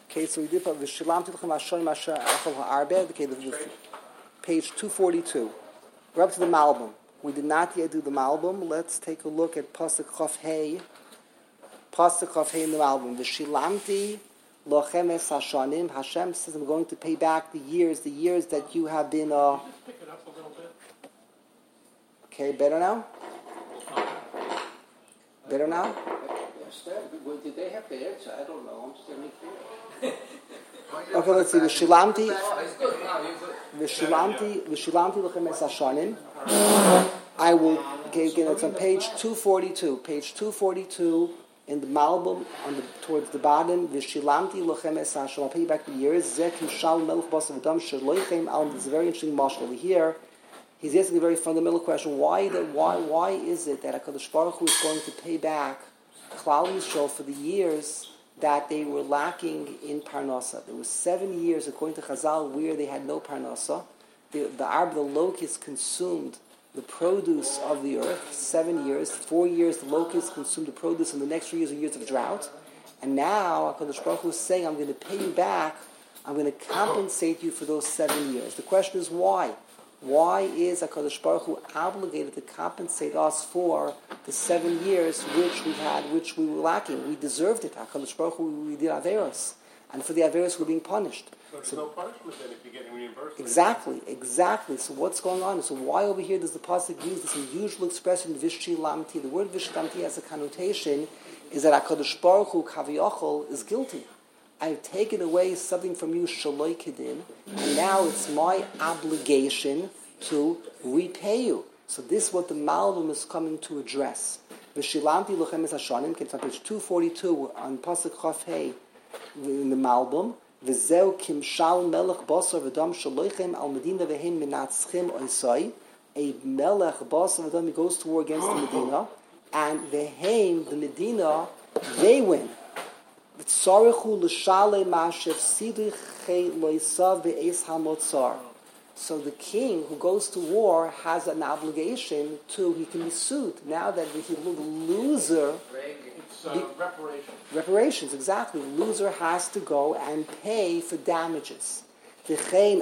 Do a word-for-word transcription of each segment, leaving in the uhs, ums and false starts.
Okay, so we did Vishilamti L'chem Hashonim Asher Achal Ha'arbed. Okay, the, the, page two forty-two. We're up to the Malbim. We did not yet do the Malbim. Let's take a look at Pasuk Chaf Hey. Pasuk Chaf Hey in the Malbim. Vishilamti L'chem Es Hashonim. Hashem says, I'm going to pay back the years, the years that you have been. Uh, Just pick it up a little bit. okay, better now? Better now? Well, did they have to answer? I don't know. I'm standing here. Okay, let's see. Vishilamti, Vishilamti, Vishilamti L'chem Es Hashonim. I will, okay, again, it's on page two forty-two. Page two forty-two in the Malbim, on the, towards the bottom. Vishilamti L'chem Es Hashonim. I'll pay you back the years. Zeh Kimshal Melech Basav Adam Shaloichem Al. This is a very interesting mashal over here. He's asking a very fundamental question. Why, that, why, why is it that HaKadosh Baruch Hu is going to pay back Klal Yisrael for the years that they were lacking in Parnasa? There were seven years, according to Chazal, where they had no Parnasa. The, the Arb, the locust, consumed the produce of the earth. Seven years. Four years, the locust consumed the produce, and the next three years are years of drought. And now, HaKadosh Baruch Hu is saying, I'm going to pay you back. I'm going to compensate you for those seven years. The question is, why? Why is HaKadosh Baruch Hu obligated to compensate us for the seven years which we had, which we were lacking? We deserved it. HaKadosh Baruch Hu, we did Averos. And for the Averos, we're being punished. So there's So, no punishment then if you're getting reimbursed. exactly, exactly. So what's going on? So why over here does the Pasuk use this unusual expression, Vishilamti? The word Vishilamti has a connotation, is that HaKadosh Baruch Hu, Kaviyachol, is guilty. I've taken away something from you, Shaloi Kedin, and now it's my obligation to repay you. So this is what the Malbim is coming to address. Vishilamti L'chem Es Hashonim, it's on page two forty-two, on Pasuk Chaf Hey, in the Malbim. V'zeu kimshal melech basar v'dam shaloichem al medina v'hem minatzchim oisai. A melech basar v'dam, he goes to war against the Medina, and v'hem, the Medina, they win. So the king who goes to war has an obligation to, he can be sued. Now that the loser... It's uh, reparations. Reparations, exactly. The loser has to go and pay for damages. So it's an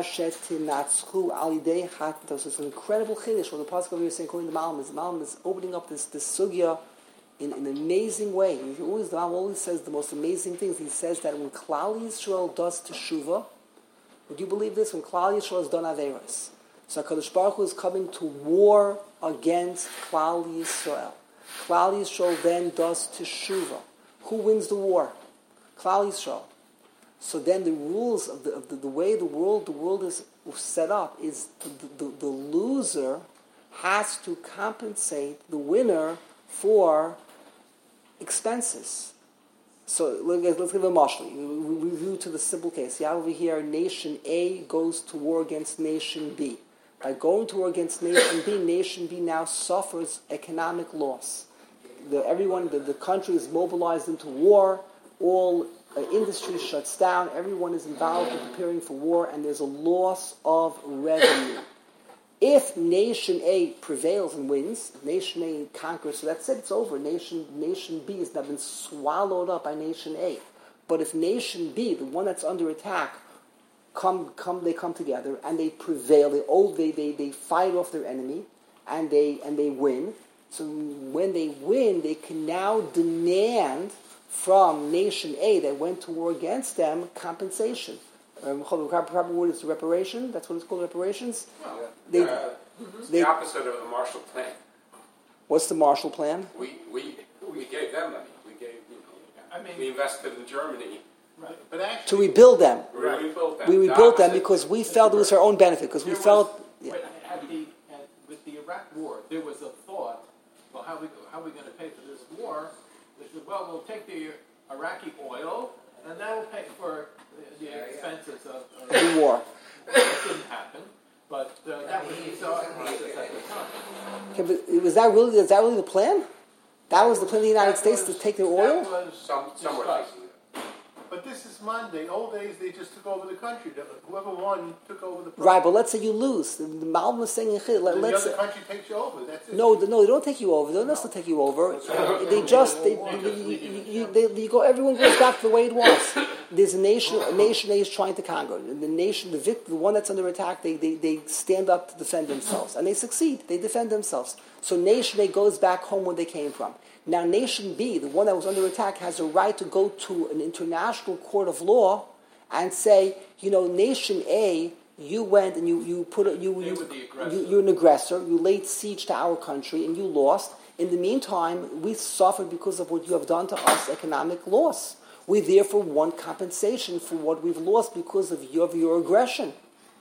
incredible chiddush. What the Pasuk over here is saying, according to the Malbim, is the Malbim is opening up this, this sugya in, in an amazing way. He always, the Malbim always says the most amazing things. He says that when Klal Yisrael does teshuvah, would you believe this? When Klal Yisrael has done averos, so HaKadosh Baruch Hu is coming to war against Klal Yisrael. Klal Yisrael then does teshuvah. Who wins the war? Klal Yisrael. So then the rules of the, of the, the way the world the world is set up is the, the, the loser has to compensate the winner for expenses. So let's give a mashal. We review to the simple case. You have over here, nation A goes to war against nation B. By going to war against nation B, nation B now suffers economic loss. The, everyone, the, the country is mobilized into war. All uh, industry shuts down. Everyone is involved in preparing for war, and there's a loss of revenue. If nation A prevails and wins, if nation A conquers, so that's it, it's over. Nation nation B has now been swallowed up by nation A. But if nation B, the one that's under attack, come come they come together and they prevail, they oh they, they, they fight off their enemy and they and they win. So when they win, they can now demand from nation A that went to war against them compensation. Um, the proper word is reparation. That's what it's called, reparations. Well, They, uh, it's they, the opposite of the Marshall Plan. what's the Marshall Plan? We we we gave them money. We gave you know. I mean, We invested in Germany. right. But actually, To rebuild them. We rebuilt them. We The rebuilt them opposite. because we felt it was our own benefit. Because we there felt... was, Yeah. but at the, at, with the Iraq War, there was a thought, well, how, we, how are we going to pay for this war? They said, well, we'll take the Iraqi oil, and that will pay for the, the expenses of, of The war. It didn't happen, but uh, that was the thought process at the time. Okay, but was that really, is that really the plan? That was the plan of the United That States was- to take their that oil? was Some some were discussed. thinking that. But this is Monday. Old days, they just took over the country. Whoever won took over the. Right, but let's say you lose. The the Malbim is saying, let, And the let's other country takes you over. That's it. no, the- no, they don't take you over. They don't necessarily take you over. They just, they, you, you, you, they, you go. Everyone goes back to the way it was. there's a nation, a nation A is trying to conquer. The nation, the victim, the one that's under attack, they, they, they stand up to defend themselves. And they succeed. They defend themselves. So nation A goes back home where they came from. Now nation B, the one that was under attack, has a right to go to an international court of law and say, you know, nation A, you went and you, you put a, you, you, you, you're an aggressor, you laid siege to our country and you lost. In the meantime, we suffered because of what you have done to us, economic loss. We therefore want compensation for what we've lost because of your, of your aggression.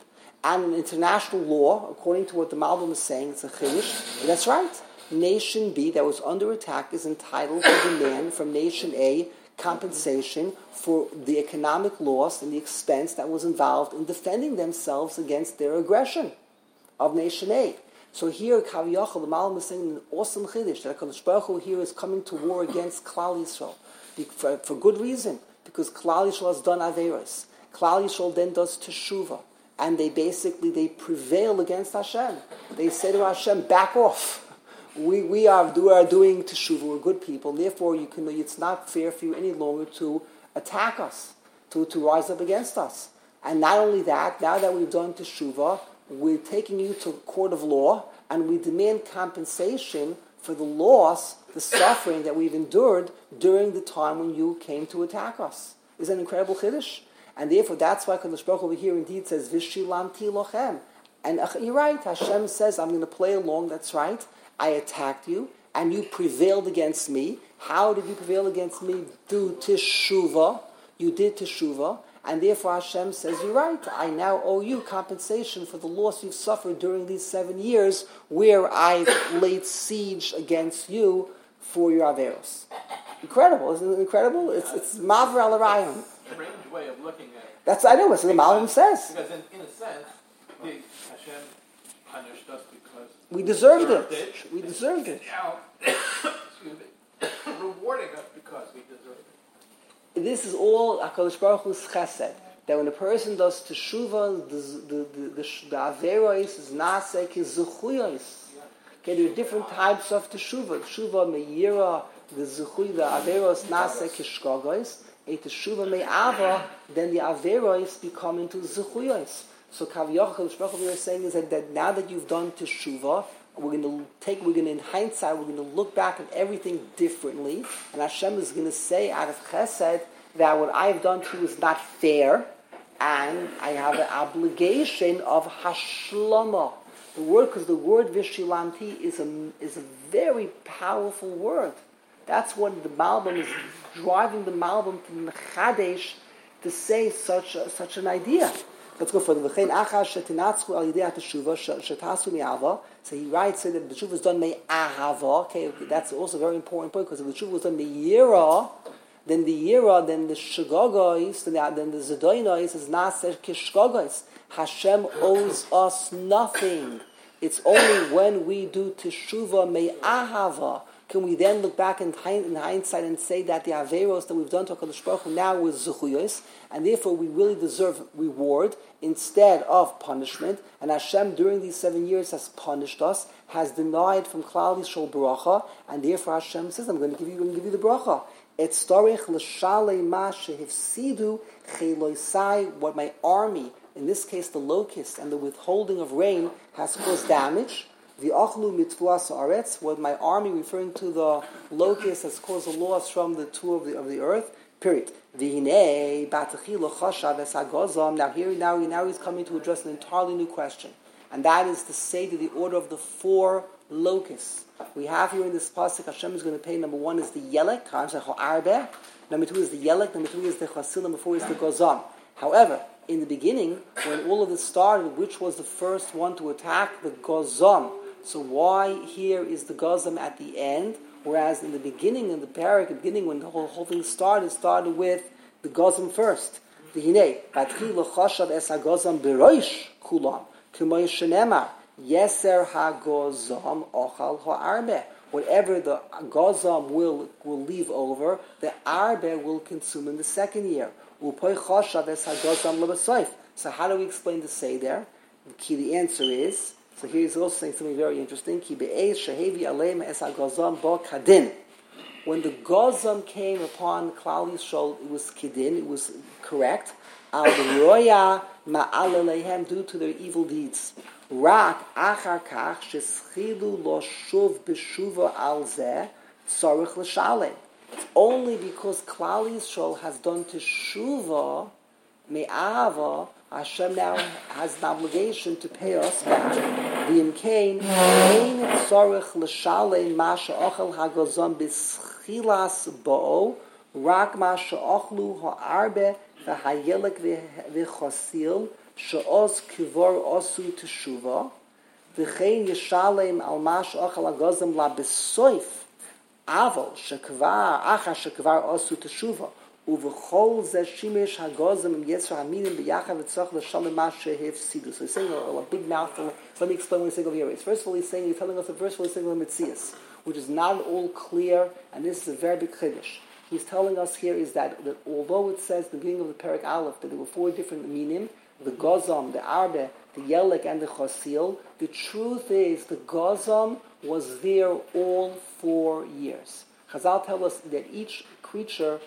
And in international law, according to what the Malbim is saying, it's a chiddush, that's right. Nation B that was under attack is entitled to demand from Nation A compensation for the economic loss and the expense that was involved in defending themselves against their aggression of Nation A. So here, Kaviyachal, the Malbim is saying an awesome chiddush that HaKadosh Baruch Hu here is coming to war against Klal Yisrael. For, for good reason, because Klal Yisrael has done Averos. Klal Yisrael then does Teshuvah, and they basically, they prevail against Hashem. They say to Hashem, back off. We we are, do, are doing Teshuvah, we're good people, therefore you can, it's not fair for you any longer to attack us, to, to rise up against us. And not only that, now that we've done Teshuvah, we're taking you to a court of law, and we demand compensation for the loss, the suffering that we've endured during the time when you came to attack us. Is an incredible chiddush, and therefore that's why Kadosh Baruch Hu over here indeed says Vishilamti lochem. And uh, you're right. Hashem says, "I'm going to play along." That's right. I attacked you, and you prevailed against me. How did you prevail against me? Do teshuvah. You did teshuvah, and therefore Hashem says, "You're right. I now owe you compensation for the loss you've suffered during these seven years, where I laid siege against you for your averos." Incredible, isn't it incredible? It's it's Mavra al Arayon. Strange way of looking at it. That's I know. That's what the Malbim says. Because in, in a sense, the Hashem punished us because We deserved it. it. We deserved it. Now, excuse me, rewarding us because we deserved it. This is all HaKadosh Baruch Hu's chesed. That when a person does teshuvah, the the the, the, the averos is naseh kizuchuyos. Okay, there are different types of teshuvah. Teshuvah me'yira, the zuchuy, the averos naseh kishkagos. A teshuvah me'ava, then the averos become into zuchuyos. So Kaviyach HaKadosh Baruch Hu is saying is that, that now that you've done teshuvah, we're going to take, we're going to, in hindsight, we're going to look back at everything differently, and Hashem is going to say out of chesed that what I've done to you is not fair, and I have an obligation of hashlama. The word, because the word vishilamti is a is a very powerful word. That's what the Malbim is driving the Malbim to Mechadesh to say such a, such an idea. Let's go further. So he writes that the tshuva is done me'ahava. Okay, that's also a very important point because if the tshuva was done me'yira, then the yira, then the shagogos, then the zedoinos is naser kishgogos. Hashem owes us nothing. It's only when we do teshuva me'ahava can we then look back in, in hindsight and say that the averos that we've done to HaKadosh Baruch Hu now was zuchuyos, and therefore we really deserve reward instead of punishment. And Hashem during these seven years has punished us, has denied from Klal Yisrael bracha, and therefore Hashem says, "I'm going to give you, I'm going to give you the bracha." It's storich l'shalei ma shehifsidu cheloisai, what my army, in this case the locust and the withholding of rain, has caused damage. The achlu mitvuas haaretz, what my army, referring to the locust, has caused a loss from the tour of the of the earth. Period. V'hinei batachi lochashav es hagozam. Now here, now, now he's coming to address an entirely new question, and that is to say to the order of the four locusts. We have here in this pasuk, Hashem is going to pay. Number one is the yelek, number two is the yelek, number three is the chasil, number four is the gozam. However, in the beginning, when all of this started, which was the first one to attack? The gozam. So why here is the gozam at the end, whereas in the beginning, in the parak, the beginning, when the whole, whole thing started, started with the gozam first. V'hinei, batchi l'chashav es hagozam b'roish kulam, k'moy shenemar, yeser hagozam ochal ha'arbe. Whatever the gozam will will leave over, the arbe will consume in the second year. U'poy chashav es hagozam l'basoif. So how do we explain the say there? The key, the answer is, so here he's also saying something very interesting. Ki be'ez shehevi aleim es hagozam bo kadin. when the Gozam came upon Klal Yisrael, it was Kidin, it was correct. Al Roya Ma'alalehem, due to their evil deeds. Rak Achar Kach Sheschilu Lo Shuv B'Shuva Al Zeh Tzarich L'Shalem. It's only because Klal Yisrael has done Teshuvah Me'ava, Hashem now has an obligation to pay us back. V'imkein ein tzarich l'shalem ma she'ochel hagozam b'schilas bo'o rak ma she'ochlu ha'arbe v'hayelek v'chosil she'oz kivor osu teshuva v'chein yishalem al ma she'ochel hagozam la b'soif aval shekvar achar shekvar osu teshuva uv'chol zeh shimesh hagozam im yetzer haminim b'yachav v'tzach l'shalem ma she'hefsidu. So he's saying a, a big mouthful. So let me explain what he's saying over here. First of all, he's saying, he's telling us the first of all, he's saying the Metzias, which is not at all clear, and this is a very big chiddush. He's telling us here is that, that although it says at the beginning of the Perek Aleph that there were four different minim, the Gozam, the Arbe, the Yelek, and the Chosil, the truth is the Gozam was there all four years. Chazal tell us that each creature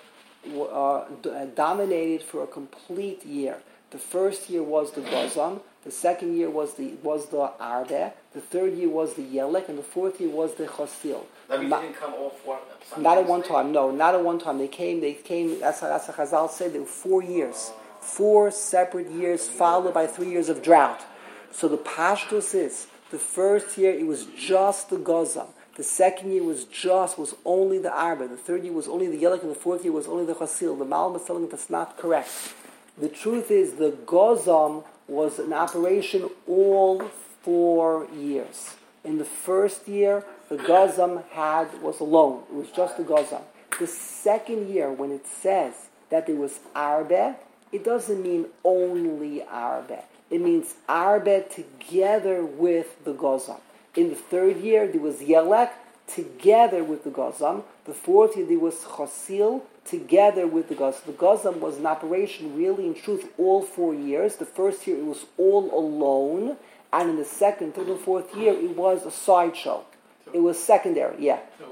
Uh, dominated for a complete year. The first year was the Gozam, the second year was the was the Arbe, the third year was the Yelek, and the fourth year was the Chosil. That means they didn't come all four. Not at one time. No, not at one time. They came. They came. That's how, that's how Chazal said. There were four years, four separate years, followed by three years of drought. So the Pashtus is the first year it was just the Gozam. The second year was just, was only the Arba. The third year was only the Yelek, and the fourth year was only the Chasil. The Malam is telling us that's not correct. The truth is the Gozam was an operation all four years. In the first year, the Gozam had, was alone. It was just the Gozam. The second year, when it says that there was Arba, it doesn't mean only Arba. It means Arba together with the Gozam. In the third year, there was Yelek together with the Gozam. The fourth year, there was Chosil together with the Gozam. The Gozam was in operation, really, in truth, all four years. The first year, it was all alone. And in the second, third, and fourth year, it was a sideshow. So, it was secondary, yeah. So,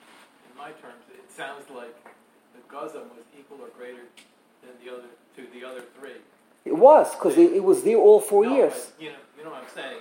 in my terms, it sounds like the Gozam was equal or greater than the other to the other three. It was, because it, it was there all four no, years. But, you know, you know what I'm saying?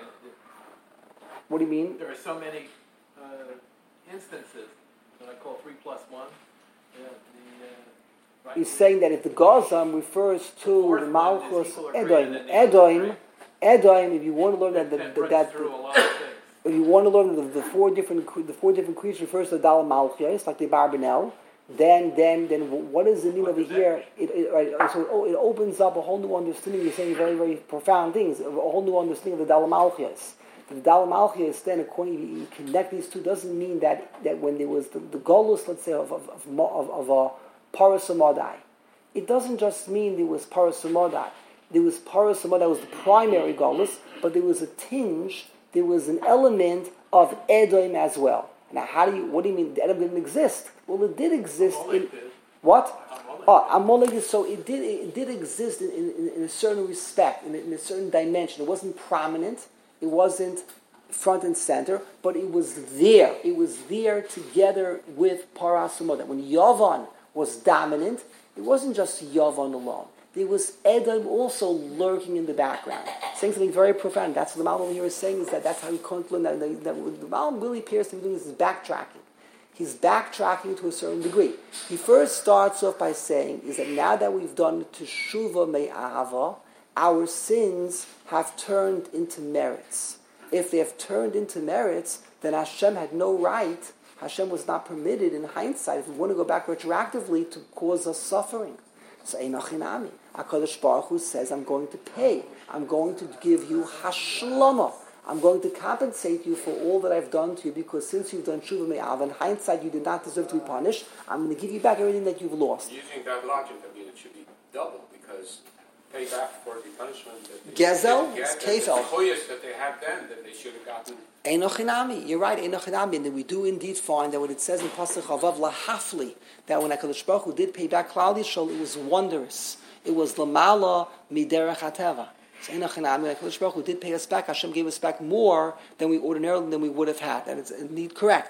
What do you mean? There are so many uh, instances that I call three plus one. Uh, the, uh, right? He's saying that if the Gozam refers to the the Malchus Edom, Edom, Edom, if you want to learn that, that, that, that, that, a lot of things. if you want to learn that the, the four different the four different creatures refers to Dal Malchus, like the Barbanel, then then then what does it mean what over here? It, it, right, so it, it opens up a whole new understanding. You're saying very very profound things. A whole new understanding of the Dal Malchus. The Dal Malchus, then, according to you connect these two, doesn't mean that, that when there was the, the Golus, let's say, of of of, of, of a Parasamodai, it doesn't just mean there was Parasamodai. There was Parasamodai, that was the primary Golus, but there was a tinge, there was an element of Edom as well. Now, how do you? What do you mean? The Edom didn't exist? Well, it did exist in what? Oh, Amalek is so it did it did exist in, in, in a certain respect, in a, in a certain dimension. It wasn't prominent. It wasn't front and center, but it was there. It was there together with Parasamodai. When Yavan was dominant, it wasn't just Yavan alone. There was Edom also lurking in the background, saying something very profound. That's what the Malam here is saying, is that that's how he can't learn that. that, that the Malam really appears to be doing this is backtracking. He's backtracking to a certain degree. He first starts off by saying is that now that we've done Teshuvah Me'ahava, our sins have turned into merits. If they have turned into merits, then Hashem had no right, Hashem was not permitted in hindsight, if we want to go back retroactively, to cause us suffering. So Einachinami, HaKadosh Baruch Hu says, I'm going to pay. I'm going to give you Hashlama. I'm going to compensate you for all that I've done to you, because since you've done Shuvah Me'av, in hindsight you did not deserve to be punished, I'm going to give you back everything that you've lost. Using that logic, I mean, it should be double, because pay back for the punishment that they Gezel, didn't get, Kefel. the choice that they had then that they should have gotten. Einochinami, you're right, Einochinami, and then we do indeed find that when it says in Pasuk Chavav Lahafli, that when HaKadosh Baruch Hu did pay back Klal Yisrael, it was wondrous. It was Lamala Miderech HaTeva. So Einochinami, HaKadosh Baruch Hu did pay us back. Hashem gave us back more than we ordinarily than we would have had. That is indeed correct.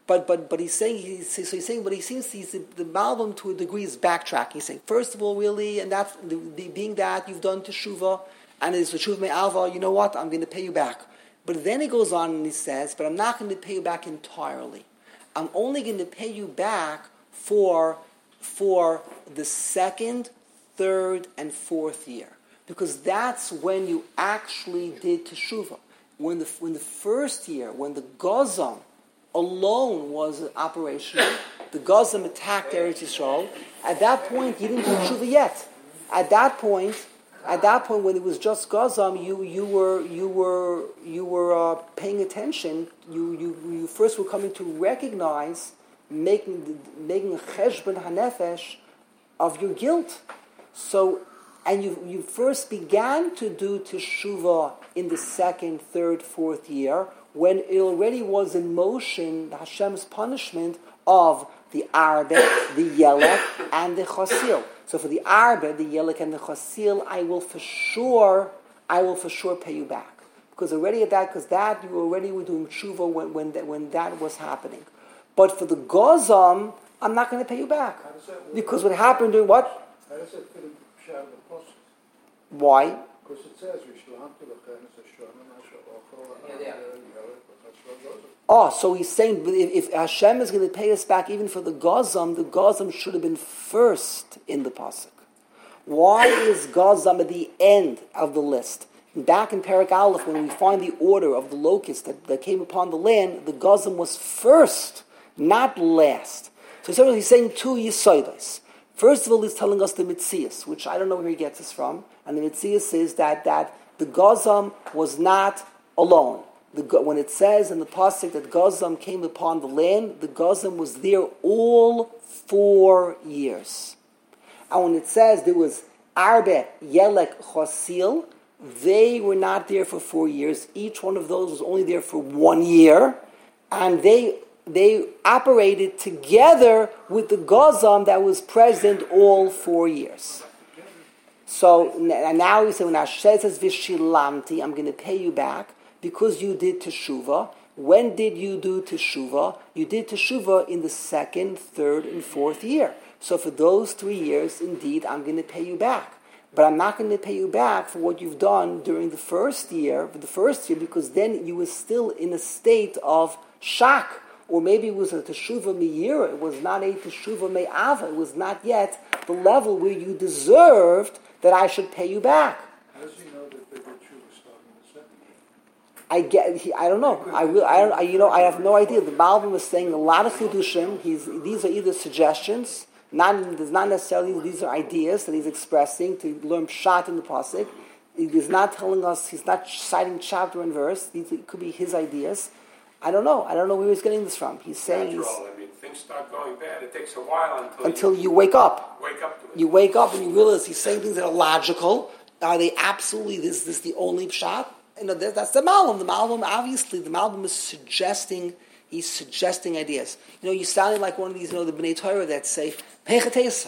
But but but he's saying he's so he's saying but he seems he's the, the Malbim to a degree is backtracking. He's saying first of all, really, and that's the, the, being that you've done teshuva and it's teshuva me'alva. You know what? I'm going to pay you back. But then he goes on and he says, but I'm not going to pay you back entirely. I'm only going to pay you back for for the second, third, and fourth year, because that's when you actually did teshuva. When the when the first year, when the Gazam alone was operational, the Gazam attacked Eretz Yisrael. At that point, you didn't do teshuva yet. At that point, at that point, when it was just Gazam, you you were you were you were uh, paying attention. You you you first were coming to recognize, making making a cheshbon hanefesh of your guilt. So, and you you first began to do teshuva in the second, third, fourth year, when it already was in motion, Hashem's punishment of the Arbe, the Yelek, and the Chasil. So for the Arbe, the Yelek, and the Chasil, I will for sure, I will for sure pay you back. Because already at that, because that, you already were doing tshuva when, when, that, when that was happening. But for the Gozam, I'm not going to pay you back. Because what happened during what? How does it fit in Shad the Post? Why? Because it says, Yishlam to the Chen, it's a Shana, Oh, so he's saying if, if Hashem is going to pay us back even for the Gazam, the Gazam should have been first in the pasuk. Why is Gazam at the end of the list? Back in Perek Aleph, when we find the order of the locusts that, that came upon the land, the Gazam was first, not last. So he's saying two Yisoidos. First of all, he's telling us the Mitzias, which I don't know where he gets this from. And the Mitzias is that, that the Gazam was not alone. The, when it says in the pasuk that Gazam came upon the land, the Gazam was there all four years. And when it says there was Arbe, Yelek, Chasil, they were not there for four years. Each one of those was only there for one year. And they they operated together with the Gazam that was present all four years. So and now he said, when Hashem says, Vishilamti, I'm going to pay you back, because you did teshuva. When did you do teshuva? You did teshuva in the second, third, and fourth year. So for those three years, indeed, I'm going to pay you back. But I'm not going to pay you back for what you've done during the first year, for the first year, because then you were still in a state of shock. Or maybe it was a teshuva me'ira. It was not a teshuva me'ava. It was not yet the level where you deserved that I should pay you back. How does he know that they did teshuva starting the second year? I get. He, I don't know. I will. I don't. I, you know. I have no idea. The Malbim was saying a lot of chidushim. He's. These are either suggestions. Not. There's not necessarily. These are ideas that he's expressing to learn pshat in the pasuk. He's not telling us. He's not citing chapter and verse. These it could be his ideas. I don't know. I don't know where he's getting this from. He's saying. Natural. I mean, things start going bad. It takes a while until until you, you wake up. Wake up to it. You wake up and you realize he's saying things that are logical. Are they absolutely this? This the only pshat? You know, that's the Malbim. The Malbim, obviously, the Malbim is suggesting, he's suggesting ideas. You know, you sounded like one of these, you know, the B'nai Torah that say, Pechatesa.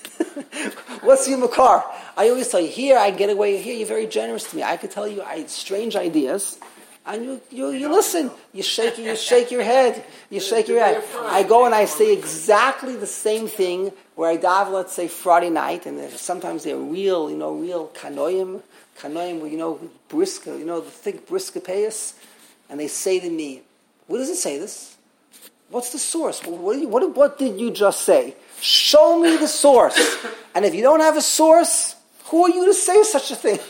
What's your makar? I always tell you, here I get away, here you're very generous to me. I could tell you I, strange ideas, and you you, you listen. You shake you shake your head. You shake your head. I go and I say exactly the same thing where I dive, let's say, Friday night, and sometimes they're real, you know, real kanoim, kanoim, where, you know, briska, you know, the thick briska payas, and they say to me, what does it say this? What's the source? What, do you, what, what did you just say? Show me the source. And if you don't have a source, who are you to say such a thing?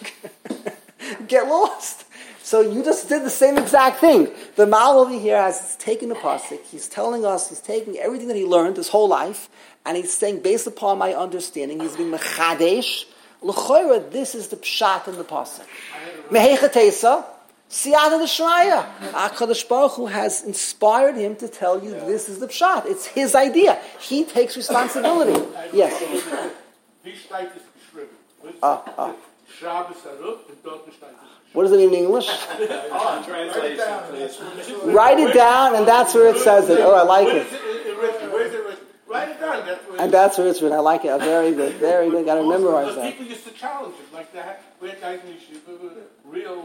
Get lost. So you just did the same exact thing. The Mal over here has taken the pasuk. He's telling us, he's taking everything that he learned his whole life, and he's saying, based upon my understanding, he's being mechadesh. L'choira, this is the pshat in the pasuk. Mehechatesa, siyata d'shraya. HaKadosh Baruch Hu has inspired him to tell you this is the pshat. It's his idea. He takes responsibility. Yes. Wie steht es geschrieben? Ah, ah. Shabbos Aruf und dort steht es. What does it mean in English? Oh, translation, please. Write it down, and that's where it says it. Oh, I like it. Where's it written? Write it down. That's where And that's where it's written. I like it. Very good. Very good. Got to memorize that. that. People used to challenge it like that. We had guys in yeshiva, real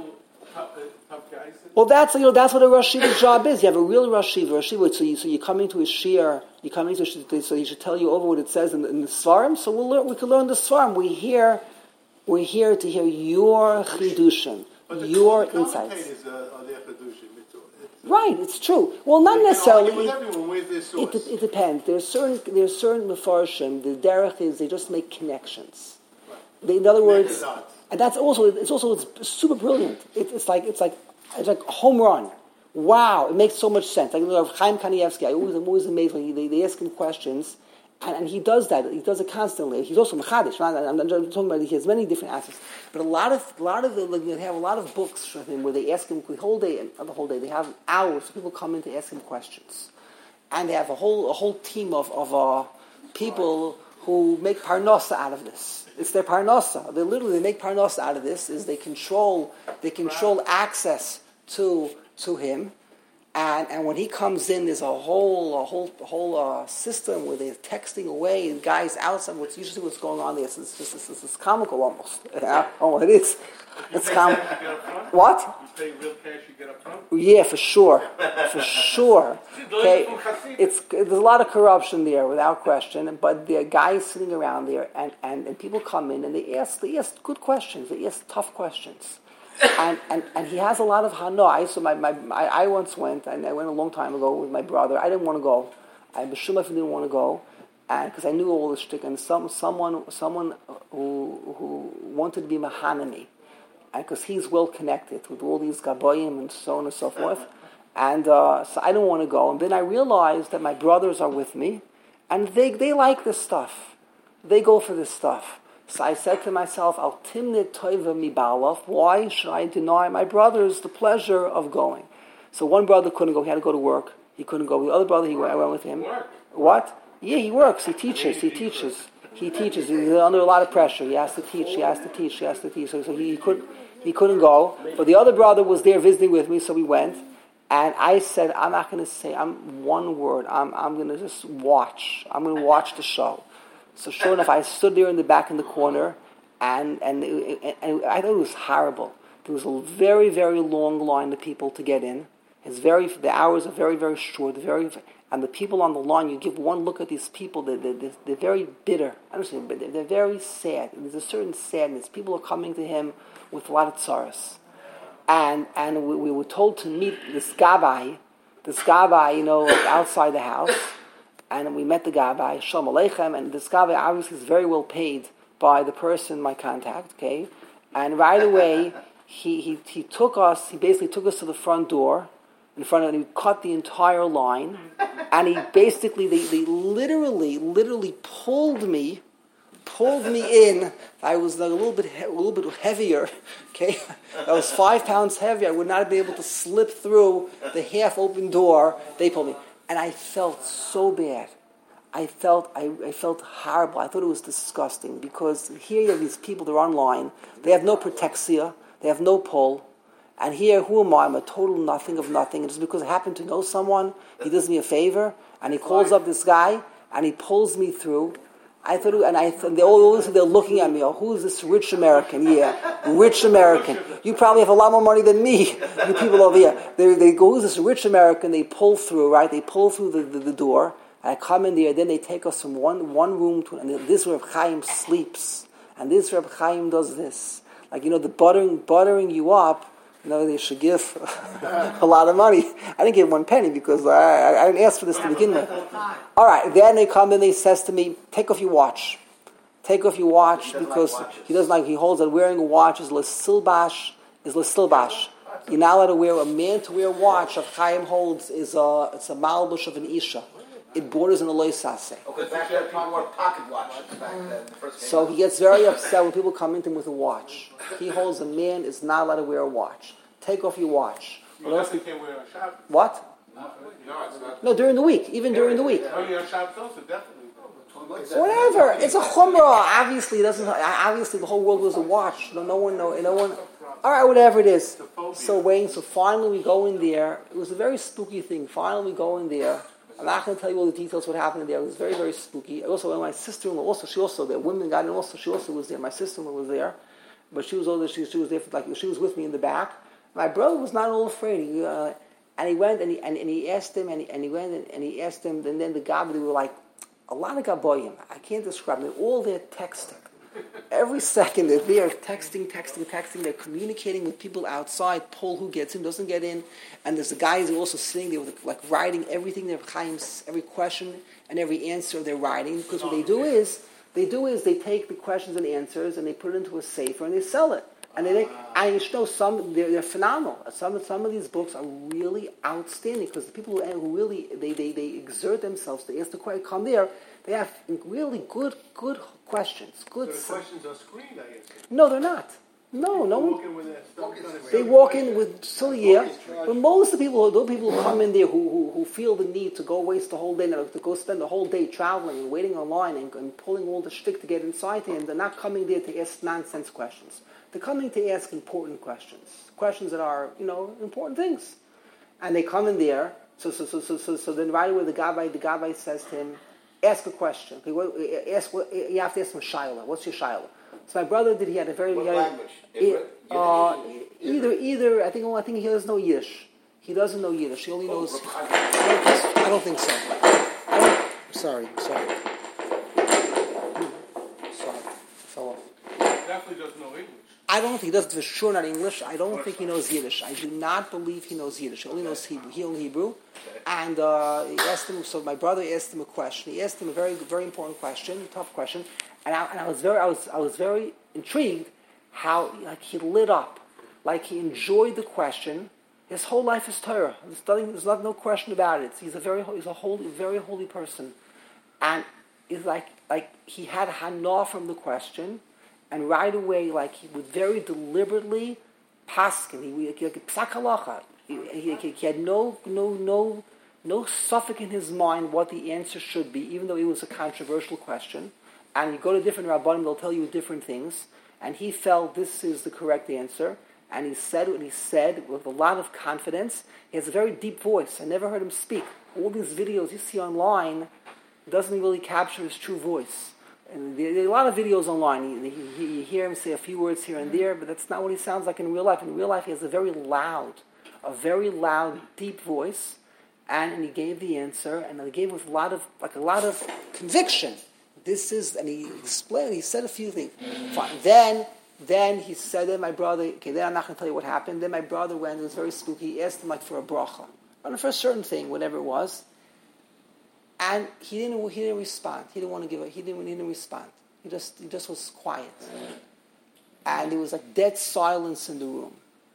tough, uh, tough guys? Well, that's you know that's what a Rosh Yeshiva's job is. You have a real Rosh Yeshiva. Rosh Yeshiva, so you so you come into a shiur, you come into a shiur, so he should tell you over what it says in the, in the Svarim. So we'll learn. We can learn the Svarim. We hear, we're here to hear your chidushim, your the insights. commentators, uh, are there chidushim. It's, it's, Right, it's true. Well, not you can necessarily. argue with everyone with their It, source. it, it depends. There's certain there's certain mefarshim. The derech is they just make connections. They, in other words, Connect the dots. and that's also it's also it's super brilliant. It, it's like it's like it's like a home run. Wow, it makes so much sense. Like you know, Chaim Kanievsky, I always I'm always amazed when he, they, they ask him questions, and, and he does that. He does it constantly. He's also mechadish. Right? I'm, I'm talking about he has many different aspects, but a lot of a lot of the, like, they have a lot of books from him where they ask him the whole day, not the whole day. They have hours. People come in to ask him questions, and they have a whole a whole team of of uh, people who make parnasa out of this. It's their parnasa. They literally they make parnasa out of this. Is they control they control access to to him, and and when he comes in, there's a whole a whole a whole uh, system where they're texting away and guys outside. What's usually what's going on there? It's just it's, it's, it's comical almost. Yeah, oh, it is. It's comical. What? You pay real cash, you get up front? Yeah, for sure, for sure. Okay, it's there's a lot of corruption there, without question. But there are guys sitting around there, and, and, and people come in and they ask they ask good questions, they ask tough questions, and and, and he has a lot of hanoi. So my, my, my I once went, and I went a long time ago with my brother. I didn't want to go. I B'Shulef didn't want to go, and because I knew all this shtick, and some someone someone who who wanted to be Mahanami. And because he's well connected with all these gaboyim and so on and so forth, and uh, so I didn't want to go. And then I realized that my brothers are with me, and they they like this stuff. They go for this stuff. So I said to myself, "Al timne toiva mi ba'alav." Why should I deny my brothers the pleasure of going? So one brother couldn't go; he had to go to work. He couldn't go. The other brother, he went, I went with him. What? Yeah, he works. He teaches. He teaches. He teaches. He's under a lot of pressure. He has to teach. He has to teach. He has to teach. So, so he, he couldn't. He couldn't go. But the other brother was there visiting with me, so we went. And I said, I'm not going to say I'm one word. I'm I'm going to just watch. I'm going to watch the show. So sure enough, I stood there in the back in the corner, and and, it, and I thought it was horrible. There was a very very long line of people to get in. It's very the hours are very very short. Very and the people on the line. You give one look at these people. They're, they're, they're very bitter. I don't say, but they're, they're very sad. There's a certain sadness. People are coming to him with a lot of tsaras. And and we, we were told to meet this gabbai, this gabbai, you know, outside the house. And we met the gabbai, Shalom Aleichem, and this gabbai obviously is very well paid by the person, my contact, okay? And right away, he, he, he took us, he basically took us to the front door, in front of, and he cut the entire line, and he basically, they, they literally, literally pulled me, pulled me in. I was like a little bit, he- a little bit heavier. Okay, I was five pounds heavier. I would not be able to slip through the half-open door. They pulled me, and I felt so bad. I felt, I, I felt horrible. I thought it was disgusting because here you have these people. They're online. They have no protexia. They have no pull. And here, who am I? I'm a total nothing of nothing. And just because I happen to know someone, he does me a favor, and he calls up this guy, and he pulls me through. I thought, and I, and they all they're looking at me. Oh, who is this rich American? Yeah, rich American. You probably have a lot more money than me. You people over here. They they go, who's this rich American? They pull through, right? They pull through the, the, the door. I come in there. Then they take us from one one room to, and this Reb Chaim sleeps, and this Reb Chaim does this. Like you know, the buttering buttering you up. You know, they should give a lot of money. I didn't give one penny because I, I didn't ask for this to begin with. All right, then they come and they says to me, take off your watch. Take off your watch because he doesn't like, he holds that wearing a watch is lesilbash, is lesilbash. You're not allowed to wear, a man to wear a watch of Chaim holds is a, it's a malbush of an isha. It borders on a loisase. Okay, back then people wore pocket watches back then. The first So he gets very upset when people come into him with a watch. He holds a man is not allowed to wear a watch. Take off your watch. You definitely can't wear it on Shabbos. What? No, it's not. No, during the week. Even during the week. Oh, yeah, on Shabbos also, definitely. Whatever. It's a chumrah. Obviously, it doesn't. Obviously, the whole world was a watch. No, no one, no, no one. All right, whatever it is. So waiting. So finally, we go in there. It was a very spooky thing. Finally, we go in there. I'm not going to tell you all the details what happened in there. It was very, very spooky. Also, my sister-in-law, also she also there. Women got in. Also, she also was there. My sister-in-law was there, but she was older. She, she was there for like she was with me in the back, My brother was not all afraid. He, uh, and he went and he, and, and he asked him, and he, and he went and, and he asked him, and then the Gabbai, they were like, a lot of Gabayim. I can't describe them. They're all there texting. Every second they're there texting, texting, texting. They're communicating with people outside. Paul, who gets in, doesn't get in. And there's the guys who are also sitting there with, like, writing everything, their Chaim's, every question and every answer they're writing. Because what they do is, they do is they take the questions and answers and they put it into a safer and they sell it. And they, and you should know some they're, they're phenomenal. Some some of these books are really outstanding because the people who, who really they, they, they exert themselves to ask the question, come there. They have really good good questions. Good. So the questions are screened, I guess. No, they're not. No, no Walk one. in with that stuff, kind of They walk in with silly, yeah. But most of the people, those people who come in there who, who who feel the need to go waste the whole day, to go spend the whole day traveling and waiting online and, and pulling all the shtick to get inside him, they're not coming there to ask nonsense questions. They're coming to ask important questions, questions that are, you know, important things. And they come in there. So so so so so, so then right away the Gabbai the Gabbai says to him, ask a question. Okay, what, ask what, you have to ask him Shaila. What's your Shaila? So my brother did. He had a very. What he had, language? He, uh, either either I think I think he doesn't know Yiddish. He doesn't know Yiddish. He only knows. I don't think so. I don't, sorry, sorry. Sorry, fell off. Definitely doesn't know English. I don't think he does for sure not English. I don't think he knows Yiddish. I do not believe he knows Yiddish. He only knows Hebrew. He only Hebrew. And uh, he asked him. So my brother asked him a question. He asked him a very, very important question, tough question. And I, and I was very, I was, I was very intrigued how like he lit up, like he enjoyed the question. His whole life is Torah. There's nothing, there's not, no question about it. He's a very, he's a holy, very holy person, and it's like, like he had a hana from the question. And right away, like he would very deliberately paskin. He would like psak halacha. He, he, he had no no no no suffix in his mind what the answer should be, even though it was a controversial question. And you go to different rabbanim, they'll tell you different things. And he felt this is the correct answer. And he said what he said with a lot of confidence. He has a very deep voice. I never heard him speak. All these videos you see online, it doesn't really capture his true voice. And there are a lot of videos online. You, you, you hear him say a few words here and there, but that's not what he sounds like in real life. In real life, he has a very loud, a very loud, deep voice, and, and he gave the answer, and he gave it with a lot of, like a lot of conviction. This is, and he explained. He said a few things. Fine. Then, then he said, "Then my brother." Okay, then I'm not going to tell you what happened. Then my brother went. It was very spooky. He asked him like for a bracha, or for a certain thing, whatever it was. And he didn't. He didn't respond. He didn't want to give it. He didn't. He didn't respond. He just. He just was quiet. And there was like dead silence in the room.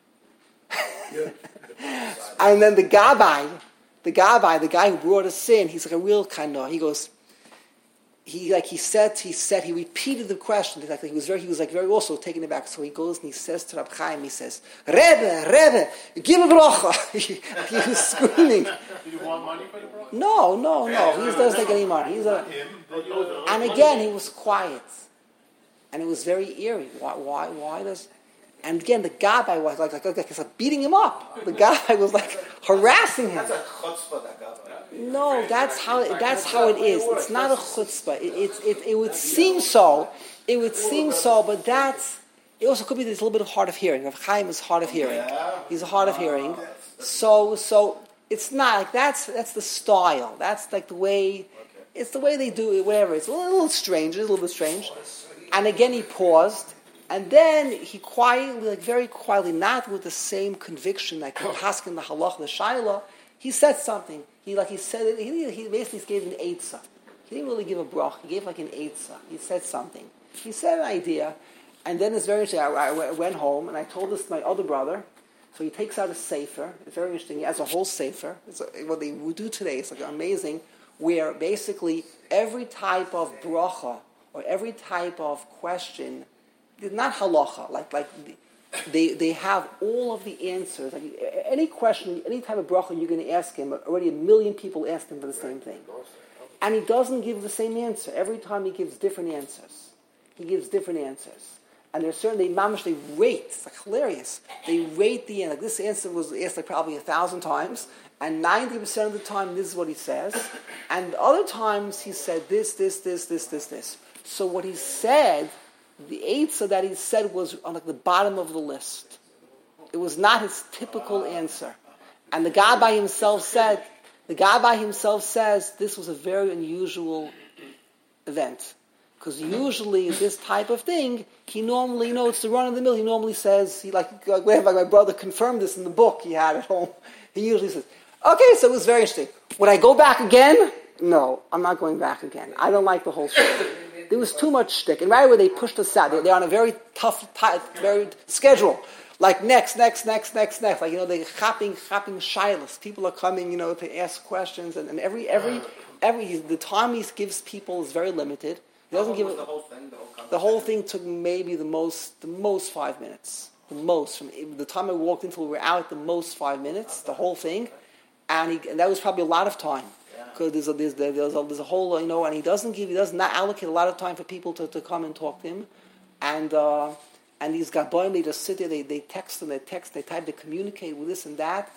And then the Gabbai, the Gabbai, the guy who brought us in, he's like a real kind of. He goes. He like he said. He said he repeated the question. Like he was very. He was like very also taken aback. So he goes and he says to Rab Chaim. He says, "Rebbe, Rebbe, give a bracha." he, he was screaming. Did you want money for the bracha? No, no, no. He doesn't take any money. He's a, and again, he was quiet, and it was very eerie. Why? Why? Why does? And again, the Gabbai was like, like, like, like, like beating him up. The Gabbai was like harassing him. That's a chutzpah, that Gabbai. No, that's how. It, that's how it is. It's not a chutzpah. It, it, it, it would seem so. It would seem so, but that's. It also could be that it's a little bit of hard of hearing. Rav Chaim is hard of hearing. He's a hard of hearing. So, so. It's not like that's that's the style. That's like the way. It's the way they do it. Whatever. It's a little, a little strange. It's a little bit strange. And again, he paused, and then he quietly, like very quietly, not with the same conviction like he paskin the halach the shaila. He said something. He like he said it. He, he basically gave an eitzah. He didn't really give a brach. He gave like an eitzah. He said something. He said an idea, and then it's very interesting. I, I went home and I told this to my other brother. So he takes out a sefer. It's very interesting. He has a whole sefer. It's a, what they would do today is like amazing, where basically every type of bracha or every type of question, not halacha, like like they they have all of the answers. Like any question, any type of bracha you're going to ask him, already a million people asked him for the same thing, and he doesn't give the same answer every time. He gives different answers. He gives different answers. And there's certain, they mamish, they rate, it's like hilarious. They rate the answer. Like this answer was asked like probably a thousand times, and ninety percent of the time this is what he says. And other times he said this, this, this, this, this, this. So what he said, the eitzah that he said was on like the bottom of the list. It was not his typical answer. And the guy by himself said, the guy by himself says this was a very unusual event. Because usually this type of thing, he normally, you know, it's the run of the mill. He normally says, he like, like my brother confirmed this in the book he had at home. He usually says, okay, so it was very interesting. Would I go back again? No, I'm not going back again. I don't like the whole story. There was too much shtick. And right away they pushed us out. They're, they're on a very tough, tight, very schedule. Like next, next, next, next, next. Like, you know, they're chapping, chapping shilas. People are coming, you know, to ask questions. And, and every, every, every, the time he gives people is very limited. He doesn't give it, the whole thing, the whole the whole thing took maybe the most, the most five minutes. The most. From the time I walked until we were out, the most five minutes, the whole thing. And, he, and that was probably a lot of time. Because there's a, there's, there's, a, there's a whole, you know, and he doesn't give, he does not allocate a lot of time for people to, to come and talk to him. And uh, and these gaboim, they just sit there, they, they text and they text, they type, they communicate with this and that.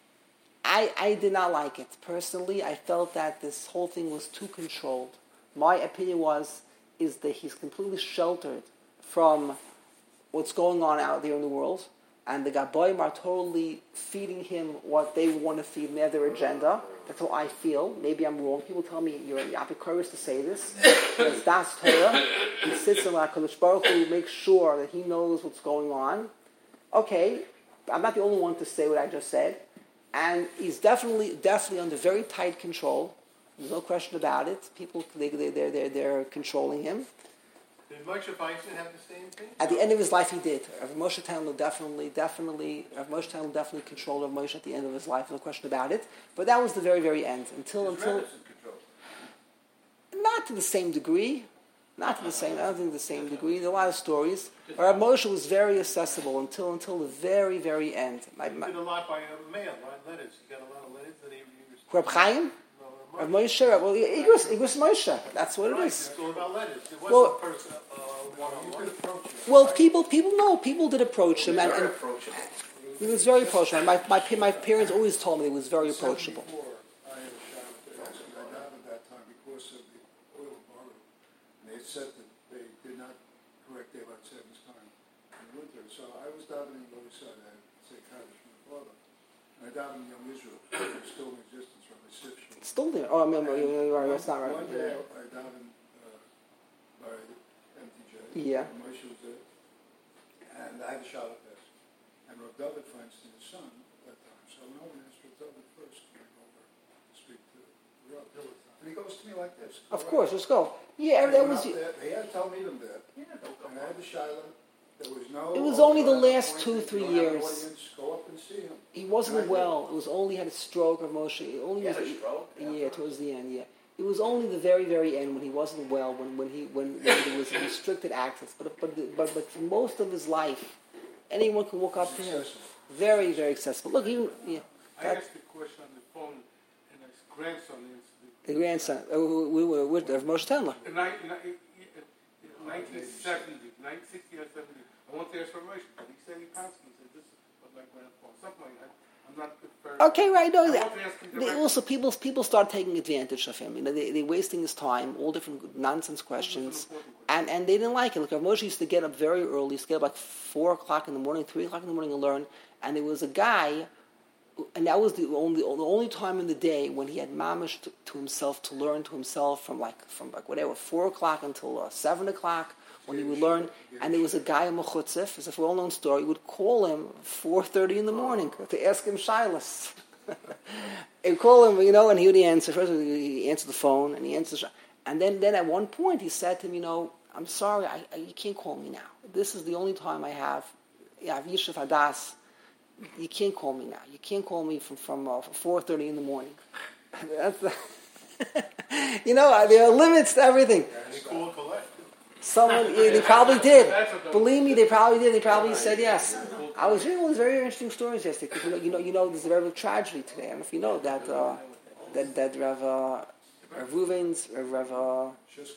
I, I did not like it. Personally, I felt that this whole thing was too controlled. My opinion was, is that he's completely sheltered from what's going on out there in the world. And the Gaboim are totally feeding him what they want to feed him, they have their agenda. That's how I feel. Maybe I'm wrong. People tell me you're apikoros to say this. Because that's Torah. He sits in HaKadosh Baruch Hu, makes sure that he knows what's going on. Okay, I'm not the only one to say what I just said. And he's definitely, definitely under very tight control. There's no question about it. People, they, they, they're, they're, they're controlling him. Did Moshe Feinstein have the same thing? At the end of his life, he did. Rav Moshe Tanel definitely, definitely, Rav Moshe Tanel definitely controlled Rav Moshe at the end of his life. No question about it. But that was the very, very end. Until, His until, rebbe's in control. not to the same degree. Not to the same. I don't think the same degree. There are a lot of stories. Rav Moshe was very accessible until until the very, very end. My, He my, did a lot by uh, mail, right? Letters. He got a lot of letters that he was. Rav Chaim, No, Rav Moshe, Rav, well, Igros, Igros Moshe. That's what it Right, is. it's all about letters. It wasn't Well- personal, uh, one-on-one. Well, people, people know. People did approach him, and, and approachable. he was very approachable. My, my my parents always told me he was very approachable. Before I had a shot at this, and I died at that time because of the oil embargo. And they said that they did not correct daylight savings time in winter. So I was davening on the other side. I had say Kaddish my father. And I davened Yom Israel, which was still in existence from my Sif Shul. It's still there. Oh, I mean, you're right. That's not right. One day I davened uh, by M T J. Yeah. Moshe was there. And I had a shot at this. And Rav David Feinstein, his son, at that time. So I went over and asked Rav David first to bring over to speak to Rav. And he goes to me like this. Of course, let's go. Yeah, that was. There. They had to tell me them that. And I had the shiloh. There was no. It was only the last appointment, two, three you don't have an years. audience, go up and see him. He wasn't well. It was only had a stroke of Moshe. It only He was had a stroke? Yeah, towards the end. Yeah, it was only the very, very end when he wasn't well. When when he when, when there was restricted access. But but but but for most of his life, anyone can walk up to him. Very very accessible. Look, even yeah, I that, asked the question on the phone, and his grandson answered the grandson. Uh, we were with uh, Moshe Tendler. it. In nineteen seventy, nineteen sixty or seventy, I went to ask for information, but he said he passed me. He said, this is what my grandfather, something like that. I'm not good for Okay, right. No, I they, want to ask him they directly. also people people start taking advantage of him. You know, they they're wasting his time, all different nonsense questions, and and they didn't like it. Like Rav Moshe used to get up very early. He used to get up like four o'clock in the morning, three o'clock in the morning, and learn. And there was a guy, and that was the only the only time in the day when he had mamish to, to himself to learn to himself from like from like whatever four o'clock until uh, seven o'clock. When he would learn, and there was a guy in Mechutzef, it's a well-known story, he would call him four thirty in the morning to ask him shilas. He'd call him, you know, and he would answer. First he answered the phone, and he answered, and then, then at one point he said to him, you know, I'm sorry, I, I, you can't call me now. This is the only time I have, yeah, Yishuv Hadas. You can't call me now. You can't call me from, from uh, four thirty in the morning. That's the you know, there are limits to everything. They call it collect. Someone, yeah, they probably did. Believe me, they probably did. They probably said yes. I was reading all these very interesting stories yesterday because you know, you know, you know, there's a very big tragedy today. I don't know if you know that uh, that that Rav uh, Rav Reuven's Rav uh,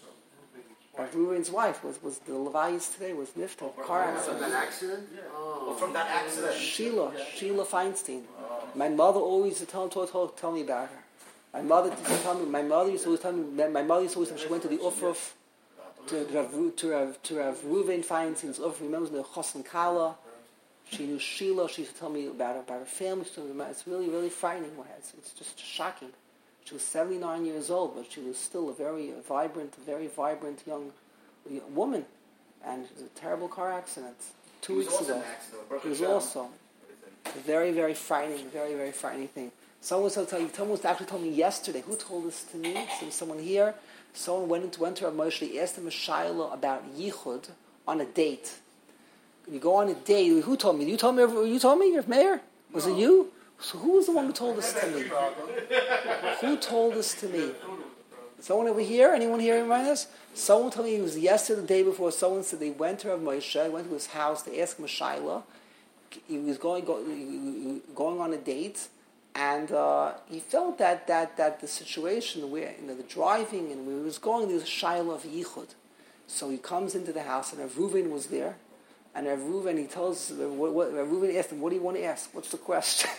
Rav Reuven's wife was was the Levi's today was nifta car accident. From that accident? Oh. From that accident. Sheila Sheila Feinstein. My mother always used to tell tell, tell, tell me about her. My mother used to tell me. My mother used to always tell me. My mother used to always tell me she went to the Ufruf. To Rav, to Rav, to Rav Reuven Feinstein's Ufruf, remembers the Chosn Kala. She knew Sheila. She used to tell me about her, about her family. She told me about, it's really, really frightening. It's, it's just shocking. She was seventy-nine years old, but she was still a very uh, vibrant, very vibrant young, young woman. And it was a terrible car accident two He was weeks also ago. an accident. Baruch It was Hashem. also a very, very frightening, very, very frightening thing. Someone will tell you, someone actually told me yesterday, who told this to me? So someone here, someone went into went to Rav Moshe, asked him a shaila about yichud on a date. You go on a date, who told me? You told me, you told me, your mayor? Was No. it you? So who was the one who told this to me? Who told this to me? Someone over here? Anyone here in this? Someone told me it was yesterday, the day before, someone said they went to Rav Moshe, went to his house to ask him a shaila. He was going, go, going on a date, and uh, he felt that, that, that the situation where, you know, the driving and where he was going, there was a shaila of yichud. So he comes into the house, and Rav Reuven was there. And Rav Reuven, he tells, what, what, Rav Reuven asked him, what do you want to ask? What's the question?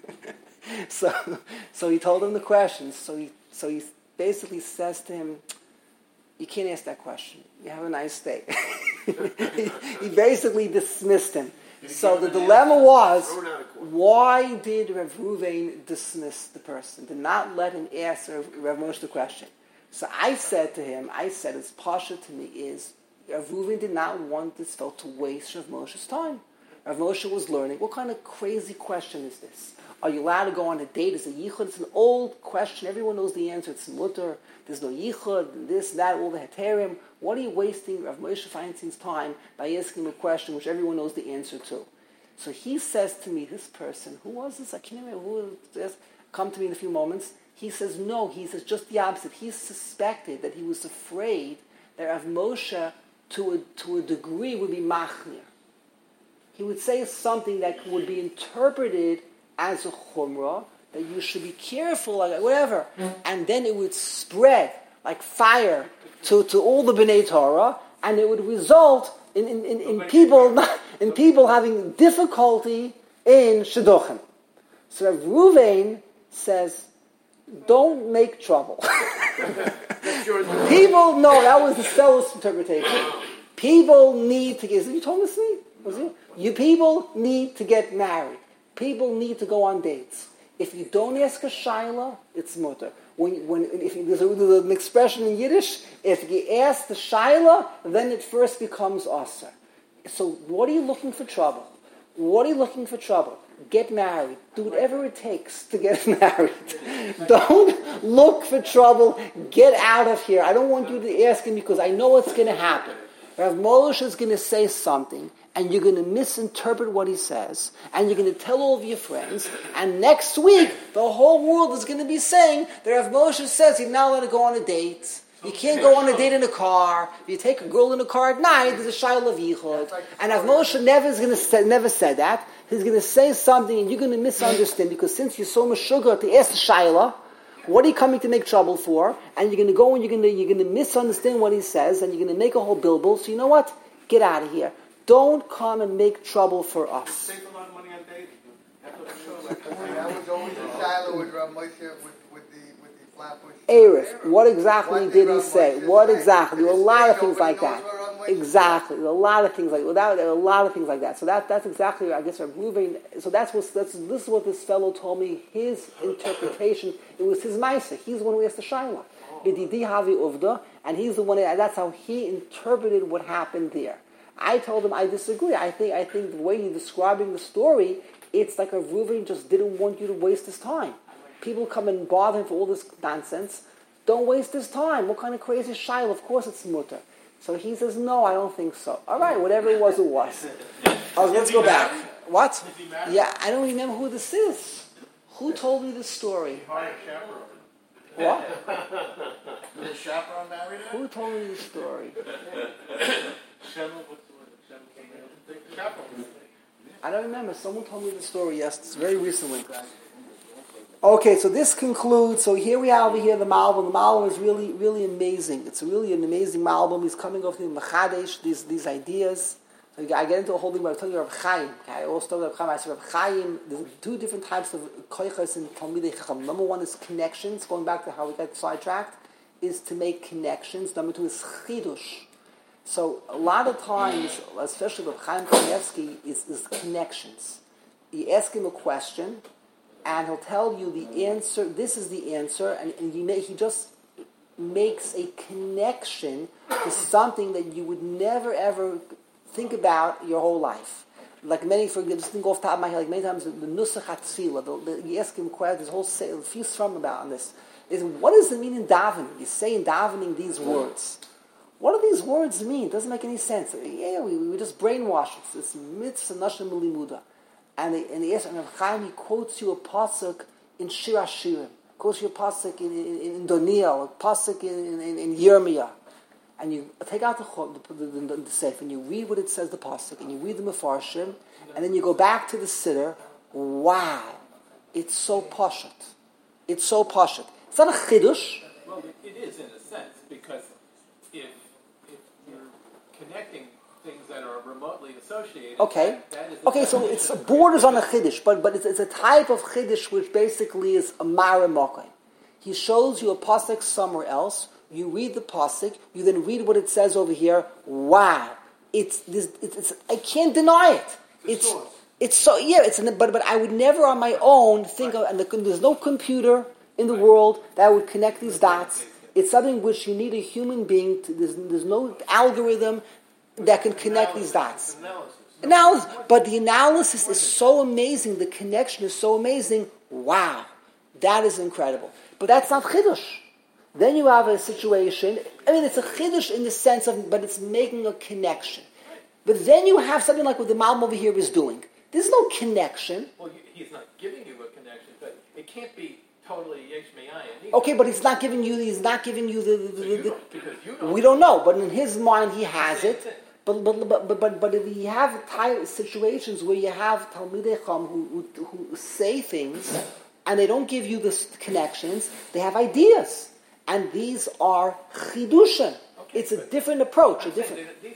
so so he told him the question. So he so he basically says to him, you can't ask that question. You have a nice day. he, he basically dismissed him. So the dilemma was, why did Rav Reuven dismiss the person? Did not let him ask Rav, Rav Moshe the question. So I said to him, I said, it's pasha to me is, Rav Reuven did not want this fellow to waste Rav Moshe's time. Rav Moshe was learning. What kind of crazy question is this? Are you allowed to go on a date? Is it yichud? It's an old question. Everyone knows the answer. It's mutter. There's no yichud, this, that, all the heterim. What are you wasting Rav Moshe Feinstein's time by asking him a question which everyone knows the answer to? So he says to me, this person, who was this? I can't remember who was this. Come to me in a few moments. He says, no. He says just the opposite. He suspected that he was afraid that Rav Moshe to a, to a degree would be machmir. He would say something that would be interpreted as a chumrah, that you should be careful, like whatever. And then it would spread like fire to, to all the B'nai Torah, and it would result in, in, in, in people in people having difficulty in shidduchim. So Rav Reuven says, don't make trouble. People, no, that was the Selus interpretation. People need to get, you told this to me? Was it? You people need to get married. People need to go on dates. If you don't ask a shaila, it's mutter. When, when, if you, there's, a, there's an expression in Yiddish, if you ask the shaila, then it first becomes asa. So what are you looking for trouble? What are you looking for trouble? Get married. Do whatever it takes to get married. Don't look for trouble. Get out of here. I don't want you to ask him because I know what's going to happen. Rav Moshe is going to say something, and you're going to misinterpret what he says, and you're going to tell all of your friends, and next week, the whole world is going to be saying that Rav Moshe says you're not allowed to go on a date. You can't go on a date in a car. If you take a girl in a car at night, there's a shayla of yichud. And Rav Moshe never is going to say, never said that. He's going to say something, and you're going to misunderstand, because since you're so much sugar to ask the shayla, what are you coming to make trouble for? And you're going to go and you're going to you're going to misunderstand what he says, and you're going to make a whole bilbil. So you know what? Get out of here. Don't come and make trouble for us. Save a lot of money on dating. That's what it shows. That was always the shiloh with Rav Moshe with, with the with the flatbush. Arif, what exactly What did did he Rav say? Moshe What say? exactly? There were a lot of things Nobody like that. knows what Rav Moshe Exactly, there were a lot of things like without there were a lot of things like that. So that that's exactly I guess Rav Reuven. So that's what that's this is what this fellow told me. His interpretation. It was his ma'aseh. He's the one who asked the shayla. B'didi havi uvda, and he's the one. That's how he interpreted what happened there. I told him I disagree. I think I think the way he's describing the story, it's like Rav Reuven just didn't want you to waste his time. People come and bother him for all this nonsense. Don't waste his time. What kind of crazy shayla? Of course it's mutter. So he says, no, I don't think so. All right, whatever it was, it was. Oh, let's go back. What? Yeah, I don't remember who this is. Who told me this story? What? The chaperone married her? Who told me this story? I don't remember. Someone told me the story, yes, very recently. Okay, so this concludes. So here we have over here the Malbim. The Malbim is really, really amazing. It's really an amazing Malbim. He's coming off the Machadesh, these these ideas. So I get into a whole thing about telling you Reb Chaim. I also told Reb Chaim. I said Reb Chaim. There's two different types of koichas in Talmidei Chacham. Number one is connections. Going back to how we got sidetracked, is to make connections. Number two is chidush. So a lot of times, especially with Chaim Kanievsky, is, is connections. You ask him a question, and he'll tell you the answer. This is the answer, and, and he may, he just makes a connection to something that you would never ever think about your whole life. Like many, for example, just think off the top of my head, like many times the Nusach HaTzila, the, the, you ask him questions, this whole say, a few from about on this, is what does it mean in davening? You say in davening these words. What do these words mean? It doesn't make any sense. Yeah, we, we just brainwash it. It's mitzvah nashim milimuda. And the, and the and Rav Chaim, he quotes you a pasuk in Shir HaShirim, quotes you a pasuk in, in, in Daniel, a pasuk in, in, in Yirmiyah. And you take out the the, the, the, the Sefer, and you read what it says, the pasuk, and you read the Mefarshim, and then you go back to the Siddur. Wow, it's so pashut. It's so pashut. It's not a chidush. Well, it, it is in a sense, because if if you're connecting things that are remotely associated, Okay. that, that is Okay, so it's borders on a chiddush, but but it's, it's a type of chiddush which basically is a maramokai. He shows you a pasuk somewhere else. You read the pasuk. You then read what it says over here. Wow, it's this. It's, it's I can't deny it. It's it's so yeah. It's an, but but I would never on my own think of, and the, there's no computer in the world that would connect these dots. It's something which you need a human being to. There's, there's no algorithm that can connect these dots. Analysis. But the analysis is so amazing. The connection is so amazing. Wow, that is incredible. But that's not chiddush. Then you have a situation, I mean, it's a chiddush in the sense of, but it's making a connection. But then you have something like what the Malbim over here is doing. There's no connection. Well, he's not giving you a connection, but it can't be totally yesh me'ayin. Okay, but he's not giving you, he's not giving you the, the, the, So you the don't, because you don't. we don't know, but in his mind he has it. But but but but but, but if you have type situations where you have Talmidei Chacham who, who who say things and they don't give you the connections, they have ideas. And these are chidushim. Okay, It's a different approach. A different. These,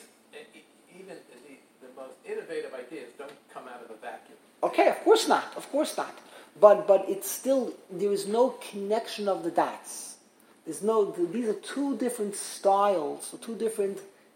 even the, the most innovative ideas don't come out of a vacuum. Okay, of course not. Of course not. But but it's still, there is no connection of the dots. There's no. These are two different styles, two different,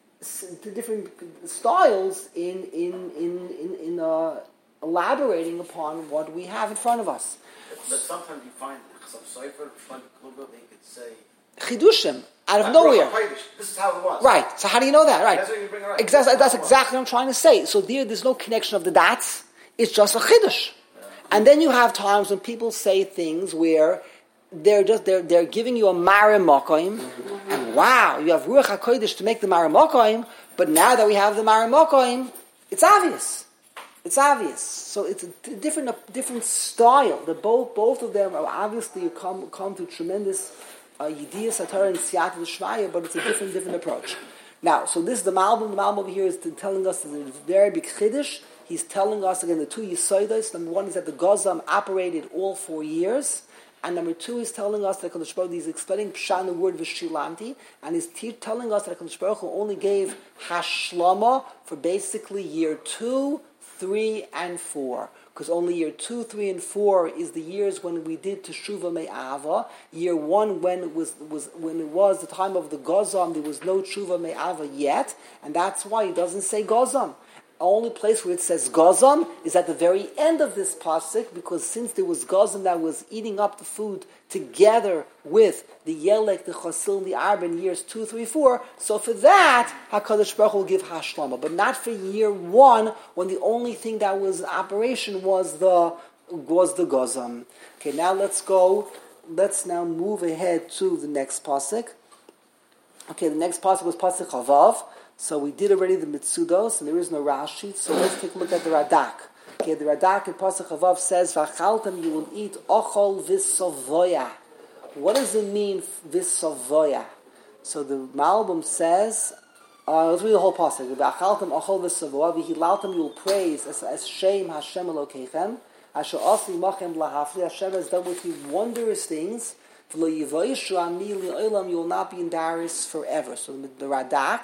two different styles in in in in, in uh, elaborating upon what we have in front of us. But sometimes you find some cipher, find a clue, they could say Chidushim out of nowhere. This is how it was. Right. So how do you know that? Right. That's what you bring it right. Exactly. That's exactly what I'm trying to say. So there, there's no connection of the dots. It's just a chiddush. Yeah. And then you have times when people say things where they're just they're they're giving you a marim and wow, you have ruach hakodesh to make the marim. But now that we have the marim, it's obvious. It's obvious. So it's a different, a different style. The both, both of them are obviously come come to tremendous yidiyah satar and siyata d'shmaya, but it's a different, different approach. Now, so this is the Malbim. The Malbim over here is telling us that it's very big chiddush. He's telling us again the two yisodos. Number one is that the Gozam operated all four years, and number two is telling us that Kadosh Baruch Hu is explaining pshan the word v'shilamti, and he's te- telling us that Kadosh Baruch Hu only gave hashlama for basically year two, three and four, because only year two, three, and four is the years when we did Teshuvah Me'ava. Year one, when it was was when it was the time of the Gozam, there was no Teshuvah Me'ava yet, and that's why he doesn't say Gozam. Only place where it says Gozam is at the very end of this pasuk, because since there was Gozam that was eating up the food together with the Yelek, the Chasil, and the Arba in years two, three, four, so for that, HaKadosh Baruch Hu will give Hashlama, but not for year one, when the only thing that was in operation was the was the Gozam. Okay, now let's go, let's now move ahead to the next pasuk. Okay, the next pasuk was pasuk Chavav. So we did already the Mitzudos, and there is no Rashi, so let's take a look at the Radak. Okay, the Radak in Pasuk Chavav says, V'achaltem, you will eat ochol v'sovoya. What does it mean, v'sovoya? So the Malbim says, uh, let's read the whole Pasuk. V'achaltem ochol v'sovoya, v'hilaltem, you will praise as, as Shem Hashem Elokeichem, Asher Asi Machem Lahafli, Hashem has done with you wondrous things, V'lo yivoyishu ami li'olam, you will not be embarrassed forever. So the, the Radak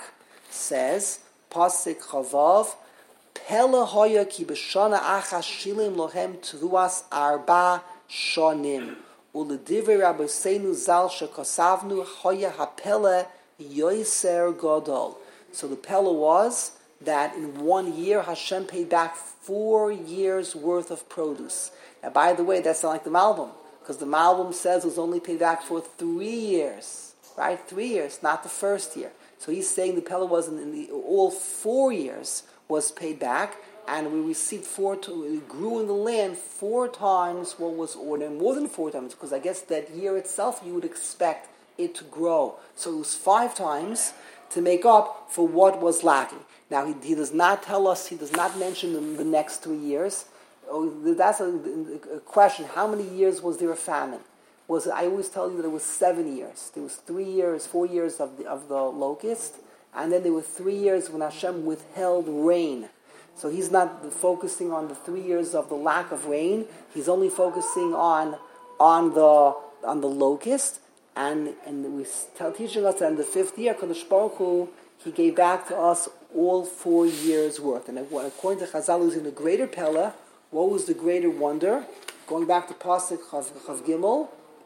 says, Pasuk Chavav, Pele hoya ki b'shana achas shilim lohem truas arba shonim. U'ledivei Rabbeinu Zal shekosavnu hoya hapele yoiser gadol. So the Pella was that in one year Hashem paid back four years worth of produce. Now, by the way, that's not like the Malbim, because the Malbim says it was only paid back for three years, right? Three years, not the first year. So he's saying the Pella was in, in the, all four years was paid back, and we received four, to, it grew in the land four times what was ordered, more than four times, because I guess that year itself you would expect it to grow. So it was five times to make up for what was lacking. Now, he, he does not tell us, he does not mention the, the next three years. Oh, that's a, a question. How many years was there a famine? Was I always tell you that it was seven years. There was three years, four years of the, of the locust, and then there were three years when Hashem withheld rain. So he's not focusing on the three years of the lack of rain. He's only focusing on on the on the locust, and and we tell teaching us that in the fifth year, Kadosh Baruch Hu, he gave back to us all four years worth. And according to Chazal, who's in the greater Pella, what was the greater wonder? Going back to Pasuk Chav, Chav Gimel,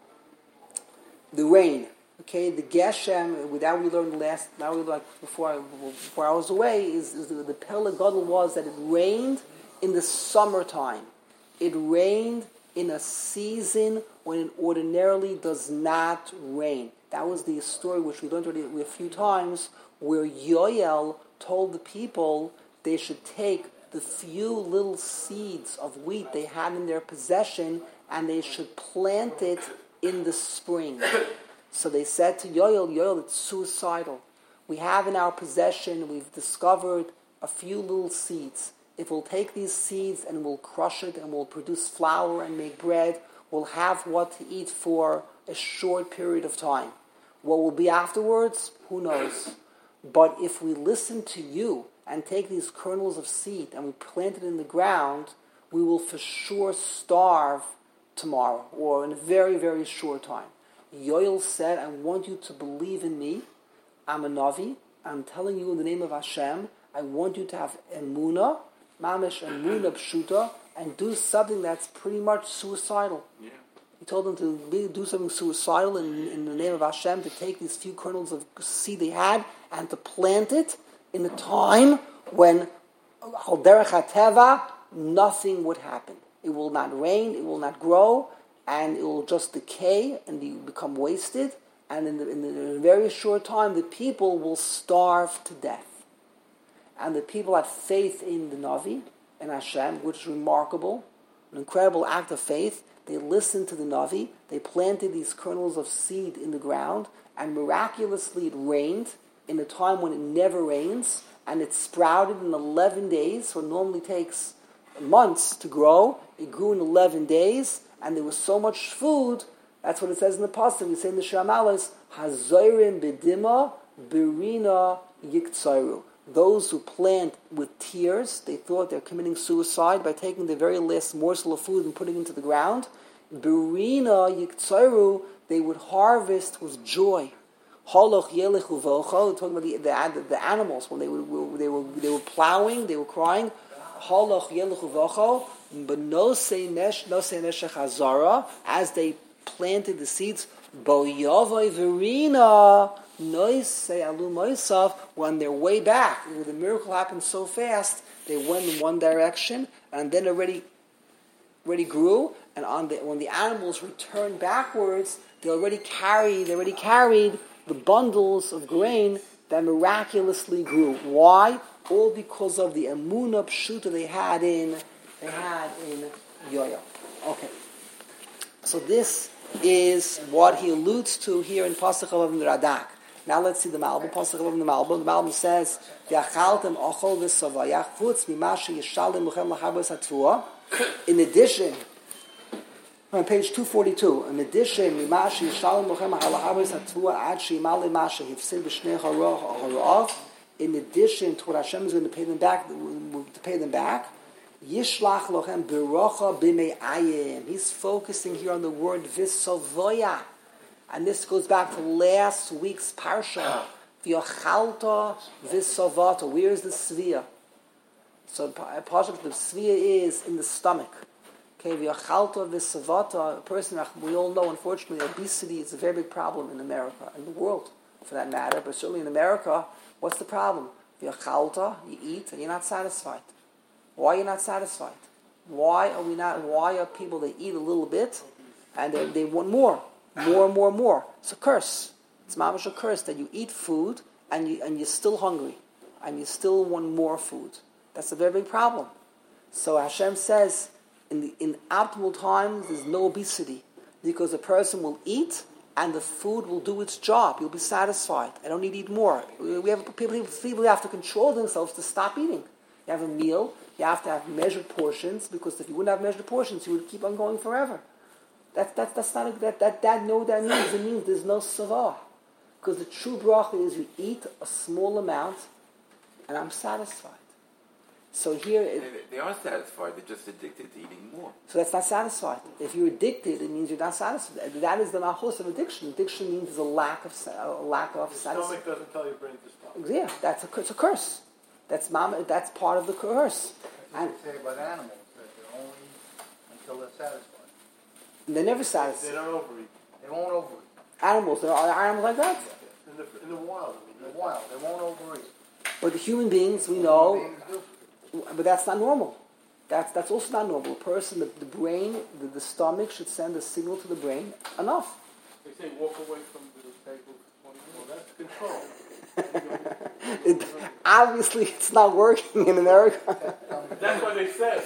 the rain. Okay, the Geshem, without we learned last, now we like before, before I was away, is, is the, the Pella Gadol was that it rained in the summertime. It rained in a season when it ordinarily does not rain. That was the story which we learned already a few times, where Yoel told the people they should take the few little seeds of wheat they had in their possession and they should plant it in the spring. So they said to Yoel, Yoel, it's suicidal. We have in our possession, we've discovered a few little seeds. If we'll take these seeds and we'll crush it and we'll produce flour and make bread, we'll have what to eat for a short period of time. What will be afterwards, who knows? But if we listen to you and take these kernels of seed and we plant it in the ground, we will for sure starve tomorrow or in a very, very short time. Yoel said, I want you to believe in me. I'm a Navi. I'm telling you in the name of Hashem. I want you to have emunah, mamish emunah pshuta, and do something that's pretty much suicidal. Yeah. He told them to be, do something suicidal in, in the name of Hashem, to take these few kernels of seed they had and to plant it in a time when al derech hateva, nothing would happen. It will not rain, it will not grow, and it will just decay and be, become wasted. And in, the, in, the, in a very short time, the people will starve to death. And the people had faith in the Navi and Hashem, which is remarkable, an incredible act of faith. They listened to the Navi. They planted these kernels of seed in the ground, and miraculously it rained in a time when it never rains, and it sprouted in eleven days. So it normally takes months to grow. It grew in eleven days, and there was so much food. That's what it says in the pasuk. We say in the Shamalas, Hazorim bedima berina yiktsaru. Those who plant with tears, they thought they're committing suicide by taking the very last morsel of food and putting it into the ground. Berina yiktsaru, they would harvest with joy. Holoch yelech uvocho, talking about the, the, the animals when they were they were they were plowing, they were crying. Holoch yelech uvocho, but no say nesh no say neshach hazara, as they planted the seeds. Bo yavai verina. Nois say alu moisav, on their way back. The miracle happened so fast, they went in one direction, and then already, already grew. And on the, when the animals returned backwards, they already carried, they already carried the bundles of grain that miraculously grew. Why? All because of the emunah pshuta they had in, they had in Yoel. Okay, so this is what he alludes to here in Pasuk of the Radak. Now let's see the Malbim. Pasuk of the Malbim. The Malbim says, "V'achaltem ochol v'savayach chutz mimashi yishalim luchem lachabos hatzua." In addition, on page two forty-two, in addition, mimashi yishalim luchem lachabos hatzua ad sheimali masha hifsid b'shnei harav. In addition to what Hashem is going to pay them back, to pay them back, yishlach lochem b'rocha b'me'ayim. He's focusing here on the word v'savoya. And this goes back to last week's parsha. V'yochalta v'savata. Where is the svia? So parsha, the svia is in the stomach. Okay, v'yochalta v'savata. A person, we all know, unfortunately, obesity is a very big problem in America, in the world, for that matter. But certainly in America, What's the problem? You're chalta, you eat, and you're not satisfied. Why are you not satisfied? Why are we not? Why are people that eat a little bit and they, they want more, more, more, more? It's a curse. It's mamash a curse that you eat food and you and you're still hungry and you still want more food. That's a very big problem. So Hashem says, in the in optimal times, there's no obesity because a person will eat and the food will do its job. You'll be satisfied. I don't need to eat more. We have people, people have to control themselves to stop eating. You have a meal. You have to have measured portions because if you wouldn't have measured portions, you would keep on going forever. That that that's not a, that that that no that means it means there's no savah because the true bracha is you eat a small amount and I'm satisfied. So here it, they, they are satisfied. They're just addicted to eating more. So that's not satisfied. If you're addicted, it means you're not satisfied. That is the mahos of addiction. Addiction means there's a lack of a lack of The satisfaction. stomach doesn't tell your brain to stop. Yeah, that's a it's a curse. That's mama. That's part of the curse. And They say about animals that they're only until they're satisfied. they're never They satisfied. don't overeat. They won't overeat. Animals, there are animals like that. In the, in the wild. I mean, In the wild, they won't overeat. But the human beings, we know, Human beings do. but that's not normal. That's that's also not normal. A person, the, the brain, the, the stomach should send a signal to the brain. Enough. They say walk away from the table for twenty well, minutes. that's control. It, obviously, it's not working in America. That's what they say.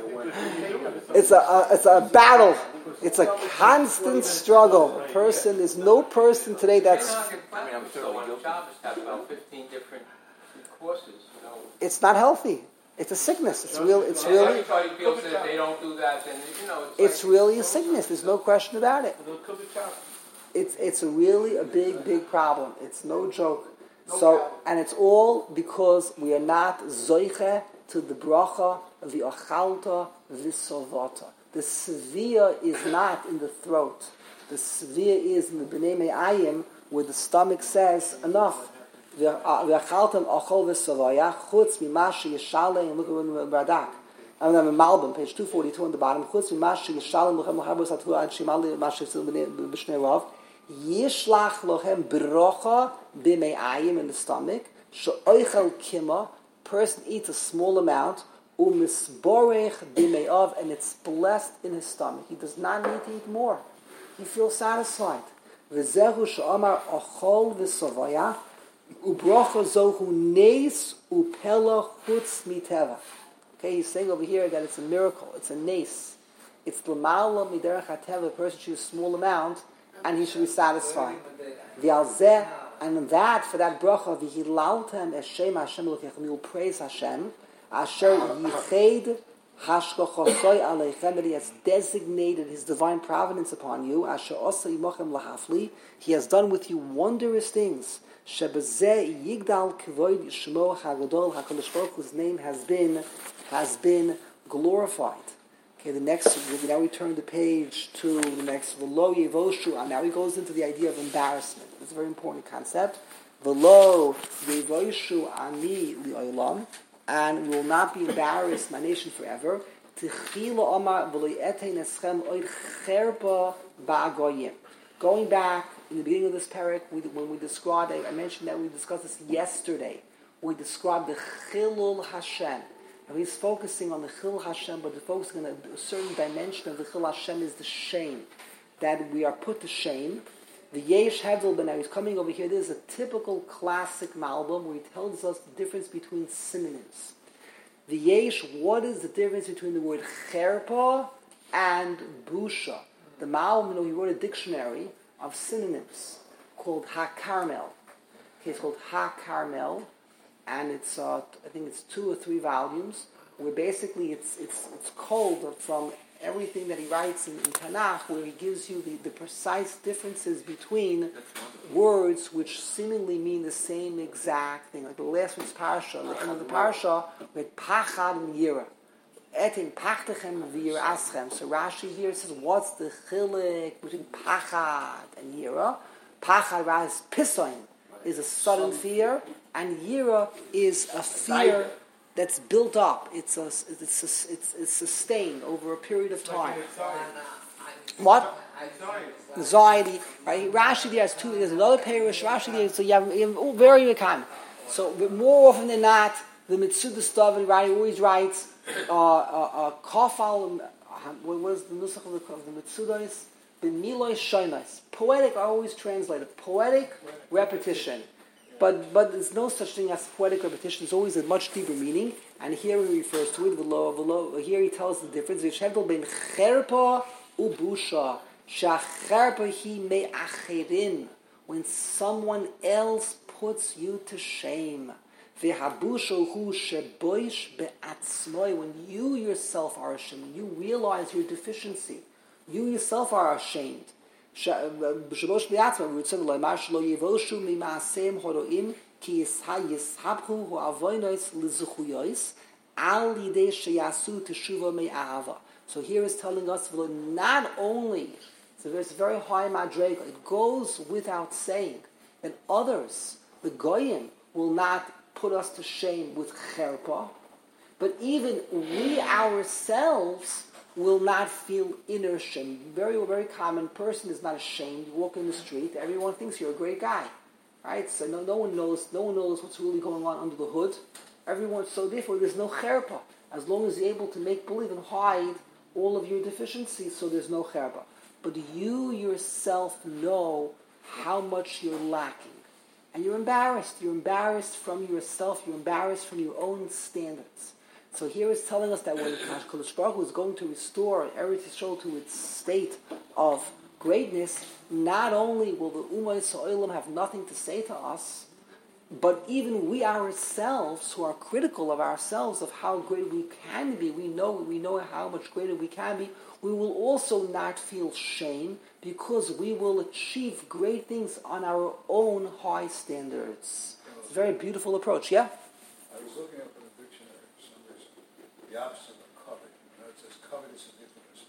It's a, a it's a battle. It's a constant struggle. Person, there's no person today that's. I mean, I'm sure on Shabbos have about fifteen different courses, you know. It's not healthy. It's a sickness. It's real. It's And really. everybody feels that if they don't do that, then, you know, it's, It's like, really a sickness. There's no question about it. They'll cook a chop. It's it's a really a big big problem. It's no joke. So and it's all because we are not zoiche to the bracha the achalta v'sovata. The severe is not in the throat. The severe is in the bnei me'ayim where the stomach says enough. V'achaltam achol v'sovaya chutz mimashi yishalei and look at the Radak. And then in Malbim, page two forty-two on the bottom. Chutz mimashi yishalei lochem l'chabos hatu ad shimali mashi tzil b'shnei rav. Yishlach lochem brocha b'me'ayim in the stomach. She'oichel kima, person eats a small amount. Umisborech b'me'av, and it's blessed in his stomach. He does not need to eat more. He feels satisfied. V'zehu she'amar achol v'sovaya ubrocha zohu neis upela chutz miteva. Okay, he's saying over here that it's a miracle. It's a nace. It's l'mala miderech hateva. A person should use a small amount, and he should be satisfied. V'alzeh, and that, for that bracha, v'hilaltem eshem Hashem l'kechem, you will praise Hashem, asher yiched hashkochosoi aleichem, that he has designated his divine providence upon you, asher osa imochem lahafli, he has done with you wondrous things, shebezeh yigdal kvoid shmo hagadol, HaKadosh Baruch Hu's name has been, has been glorified. Okay, the next, now we turn the page to the next, V'lo yevoshu, and now he goes into the idea of embarrassment. It's a very important concept. V'lo yevoshu ani li'olam, and we will not be embarrassed, my nation, forever. T'chila omar v'lo yetei neschem oid cherpa ba'agoyim. Going back, in the beginning of this parak, we, when we described, I mentioned that we discussed this yesterday, we described the Chilul Hashem. And he's focusing on the Chil Hashem, but focusing on a, a certain dimension of the Chil Hashem is the shame. That we are put to shame. The Yesh Hedel, but now he's coming over here. This is a typical classic Malbim where he tells us the difference between synonyms. The Yesh, what is the difference between the word Cherpa and Busha? The Malbim, you know, he wrote a dictionary of synonyms called Ha-Carmel. Okay, it's called Ha-Carmel. And it's, uh, I think it's two or three volumes, where basically it's it's it's culled from everything that he writes in, in Tanakh, where he gives you the, the precise differences between words which seemingly mean the same exact thing. Like the last week's parsha, at the end of the parsha, we had Pachad and Yira. Etin Pachtechem v'Yira Aschem. So Rashi here says, what's the chilik between Pachad and Yira? Pachad is Pisoin, is a sudden fear. And Yira is a fear that's built up. It's a, it's a, it's it's sustained over a period of time. What? Anxiety. Right? Rashi there has two. There's another parish. Rashi there. So you have, you have oh, very kind. So but more often than not, the Mitzuda stuff, and Rani always writes, uh, uh, uh, Kafal, what was the nusach of the, of the Mitzudas? Ben Miloi Shoinas. Poetic, I always translate it. Poetic repetition. But but there's no such thing as poetic repetition. There's always a much deeper meaning. And here he refers to it, v'lo, v'lo, here he tells the difference. V'shevdol ben cherpa ubusha. Sha'cherpa hi me'acherin. When someone else puts you to shame. V'habusha hu sheboish be'atzmoi. When you yourself are ashamed, you realize your deficiency. You yourself are ashamed. Sheboish be'atzmoi. V'ritzon lo'imar shelo yivoshu mi'ma'asem horo'im ki yishabchu hu avoynois lizuchuyois al yidei sheyasu teshuva me'ahava. So here is telling us not only, so it's a very high madrega, it goes without saying that others, the goyim, will not put us to shame with cherpa, but even we ourselves will not feel inner shame. Very, very common person is not ashamed. You walk in the street, everyone thinks you're a great guy, right? So no, no one knows, no one knows what's really going on under the hood. Everyone, so therefore, there's no cherpa as long as you're able to make believe and hide all of your deficiencies. So there's no cherpa. But you yourself know how much you're lacking. And you're embarrassed. You're embarrassed from yourself. You're embarrassed from your own standards. So here is telling us that when Kadosh Baruch Hu is going to restore Eretz Yisrael to its state of greatness, not only will the Ummah Yisraelim have nothing to say to us, but even we ourselves, who are critical of ourselves, of how great we can be, we know we know how much greater we can be, we will also not feel shame because we will achieve great things on our own high standards. It's a very beautiful approach, yeah? I was looking up in the dictionary for some reason, the opposite of covet. You know, it says covetous and infamous.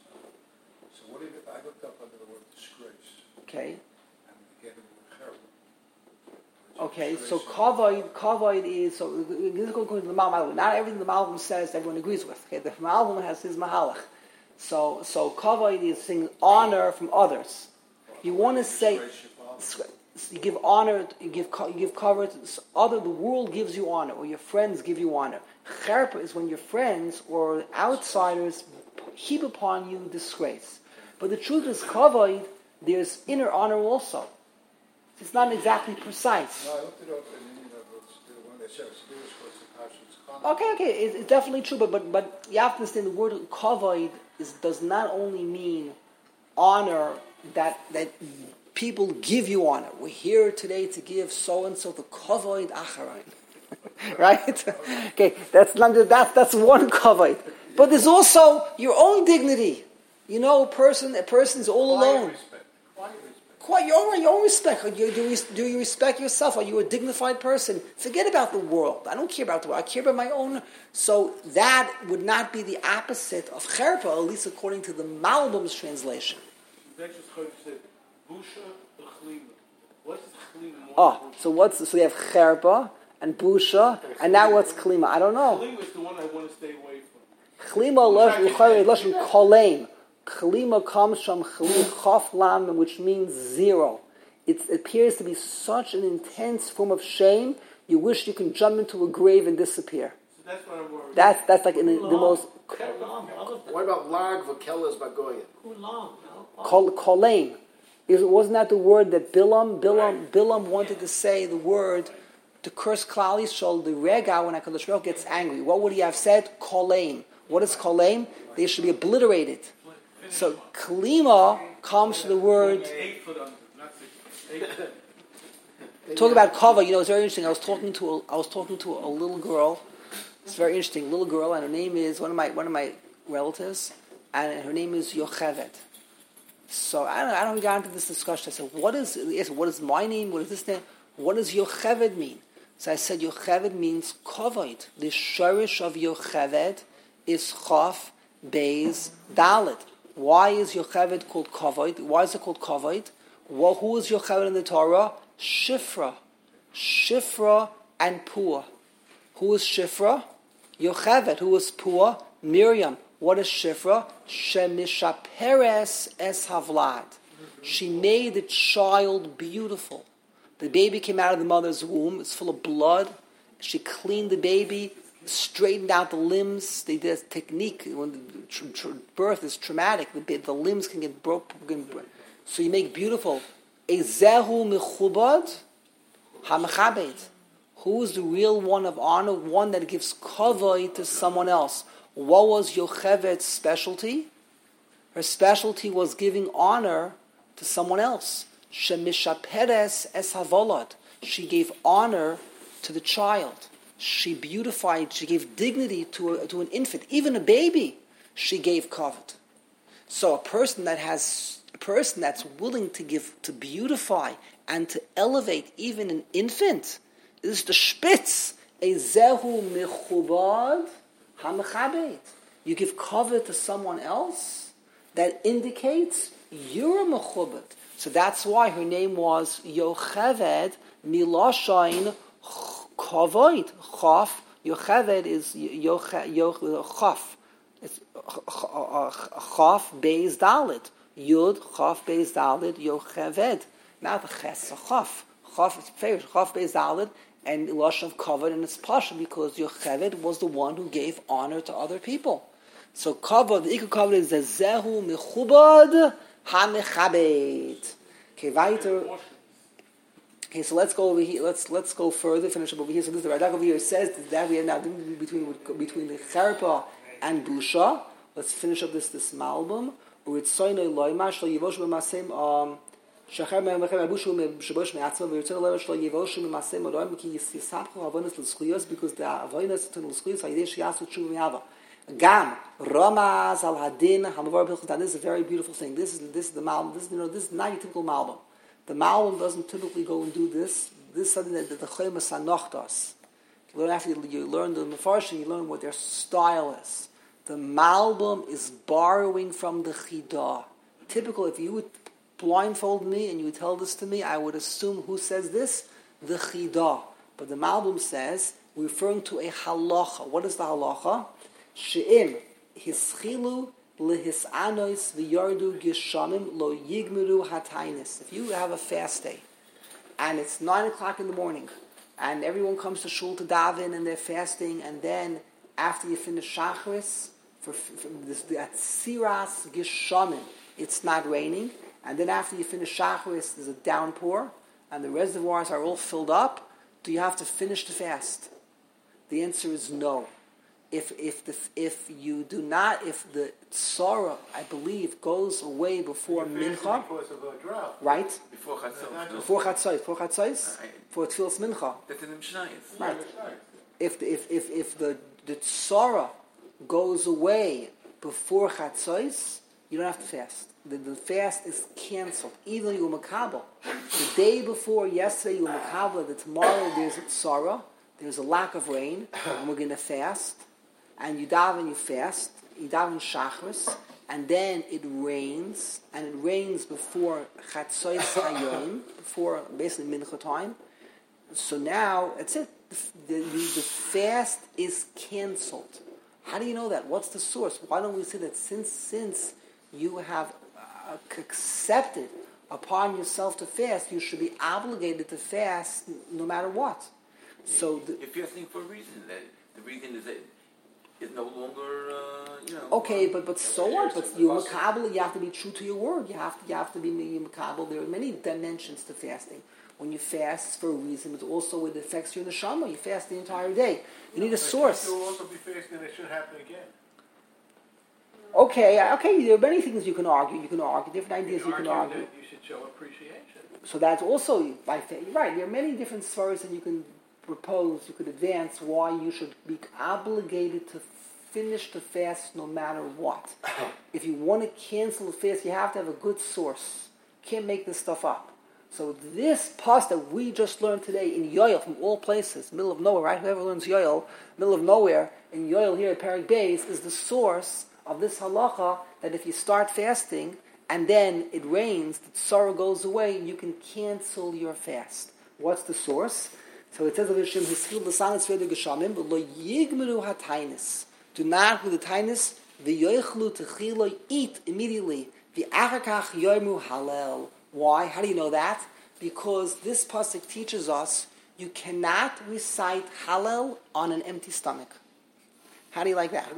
So what did it, I looked up under the word disgrace. Okay. And again, the word cherub. Okay, so kavod, kavod is, so this is going to the Malbim. Not everything the Malbim says everyone agrees with. Okay, the Malbim has his mahalach. So, so kavod is saying honor from others. You want to say, you give honor, you give you give cover to other. The world gives you honor, or your friends give you honor. Cherpa is when your friends or outsiders heap upon you disgrace. But the truth is, kavod, there's inner honor also. It's not exactly precise. No, I looked it up and you know, the one that says Jewish was the Pashtun's comment. Okay, okay, it's, it's definitely true, but, but but you have to understand the word kavod is does not only mean honor that that people give you honor. We're here today to give so and so the kavod acharon, right? Okay, that's not that's that's one kavod, but there's also your own dignity. You know, a person a person is all alone. Quite your own, your own respect. Do you, do, you, do you respect yourself? Are you a dignified person? Forget about the world. I don't care about the world. I care about my own. So that would not be the opposite of cherpa, at least according to the Malbim's translation. Oh, so what's so we have cherpa and busha, and now what's klima? I don't know. Klima is the one I want to stay away from. Klima lashon koleim. Chalima comes from Chaf Lam, which means zero. It appears to be such an intense form of shame, you wish you can jump into a grave and disappear. So that's what I'm worried. That's, that's like in the, the most... What about lag v'kelas bagoyin? Kol, koleim. Wasn't that the word that Bilam, Bilam, Bilam wanted to say the word to curse Klal Yisrael, the rega, when HaKadosh Baruch Hu gets angry? What would he have said? Koleim. What is koleim? They should be obliterated. So klima comes from the word. Talk about kava. You know, it's very interesting. I was talking to a, I was talking to a little girl. It's very interesting. Little girl, and her name is one of my one of my relatives, and her name is Yocheved. So I don't I don't get into this discussion. I said, what is yes, what is my name? What is this name? What does Yocheved mean? So I said Yocheved means kavod. The shorish of Yocheved is chaf, beis, dalet. Why is Yocheved called kavod? Why is it called kavod? Well, who is Yocheved in the Torah? Shifra. Shifra and Pua. Who is Shifra? Yocheved. Who is Pua? Miriam. What is Shifra? Shemishaperes es havlad. She made the child beautiful. The baby came out of the mother's womb. It's full of blood. She cleaned the baby, straightened out the limbs. They did a technique. When the tr- tr- birth is traumatic, the, the limbs can get broken. So you make beautiful. Ezehu mechubad hamechabed. Who is the real one of honor? One that gives kavod to someone else. What was Yocheved's specialty? Her specialty was giving honor to someone else. Shemishaperes es havolad. She gave honor to the child. She beautified, she gave dignity to, a, to an infant. Even a baby, she gave kavod. So a person that has, a person that's willing to give, to beautify and to elevate even an infant, is the spitz. Ezehu mechubad hamechabed. You give kavod to someone else, that indicates you're a mechubad. So that's why her name was Yocheved Miloshain Kavod. Chaf. Yocheved is Chaf. It's Chaf Beis Dalet. Yud Chaf Beis Dalet Yocheved. Now the Ches a Chaf. Chaf is favorite. Chaf Beis Dalet and Loshain of Kavod, and it's Pasha because Yocheved was the one who gave honor to other people. So kavod, the ikar kavod is the zehu mechubad hamechabed. Okay, weiter. Okay, so let's go over here. Let's let's go further. Finish up over here. So this the Radak over here says that we are now between between the cherpa and busha. Let's finish up this this malbum. Uritzoyne loyma shlo yivosh b'masem um shacher me'mechem abushu me'shabosh me'atzma v'yitzon loyma shlo yivosh b'masem loyma ki yisapchu avonos l'zchuyos because the avonos to l'zchuyos ha'yidei shiyasu tshuva me'ava. Gam Ramaz al Hadin Hamavar Bilchatan. This is a very beautiful thing. This is this is the malbum. This is you know this is not your typical malbum. The malbum doesn't typically go and do this. This is something that the Chayma Sanoch does. You learn after you, you learn the Mefarshim, you learn what their style is. The malbum is borrowing from the Chidah. Typical. If you would blindfold me and you would tell this to me, I would assume who says this, the Chidah. But the malbum says we're referring to a halacha. What is the halacha? She'im hischilu lehisanois v'yardu gishamim lo yigmiru hatainis. If you have a fast day, and it's nine o'clock in the morning, and everyone comes to shul to daven, and they're fasting, and then after you finish shacharis, for, for this the atziras gishamim, it's not raining, and then after you finish shacharis, there's a downpour, and the reservoirs are all filled up. Do you have to finish the fast? The answer is no. If if the if you do not, if the tzara, I believe, goes away before mincha, because of a drought. right? Before Chatzos. Before chatzos, before chatzos, for tefillas mincha, That's in the Mishnayos. right? If the, if if if the the tzara goes away before chatzos, you don't have to fast. The, the fast is canceled. Even you makabel. The day before yesterday, you makabel. The tomorrow there's a tzara, there's a lack of rain, and we're going to fast. And you daven, you fast, you daven shachris, and then it rains, and it rains before chatzos hayom, before basically mincha time. So now, that's it. The, the, the fast is canceled. How do you know that? What's the source? Why don't we say that since since you have uh, accepted upon yourself to fast, you should be obligated to fast no matter what. So the, If you're asking for a reason, that the reason is that it's no longer, uh, you know. okay, but but so what? But you makabel, you have to be true to your word. You have to you have to be makabel. There are many dimensions to fasting. When you fast, it's for a reason, but also it affects your neshama. You fast the entire day. You need a source. You will also be fasting, it should happen again. Okay, okay. There are many things you can argue. You can argue different ideas. You can argue. That you should show appreciation. So that's also by faith. Right. There are many different svaras that you can propose. You could advance why you should be obligated to finish the fast no matter what. If you want to cancel the fast, you have to have a good source. You can't make this stuff up. So this pas that we just learned today in Yoel, from all places, middle of nowhere, right? Whoever learns Yoel, middle of nowhere, in Yoel here at Perek Beis, is the source of this halacha that if you start fasting and then it rains, the tzara goes away, you can cancel your fast. What's the source? So it says of Hashem, Hischil l'sanis v'edu geshamim, but lo yigmeru hatainis. Do not with the tainis, v'yoichlu techilo, eat immediately, v'achakach yoimu halel. Why? How do you know that? Because this pasuk teaches us You cannot recite Hallel on an empty stomach. How do you like that?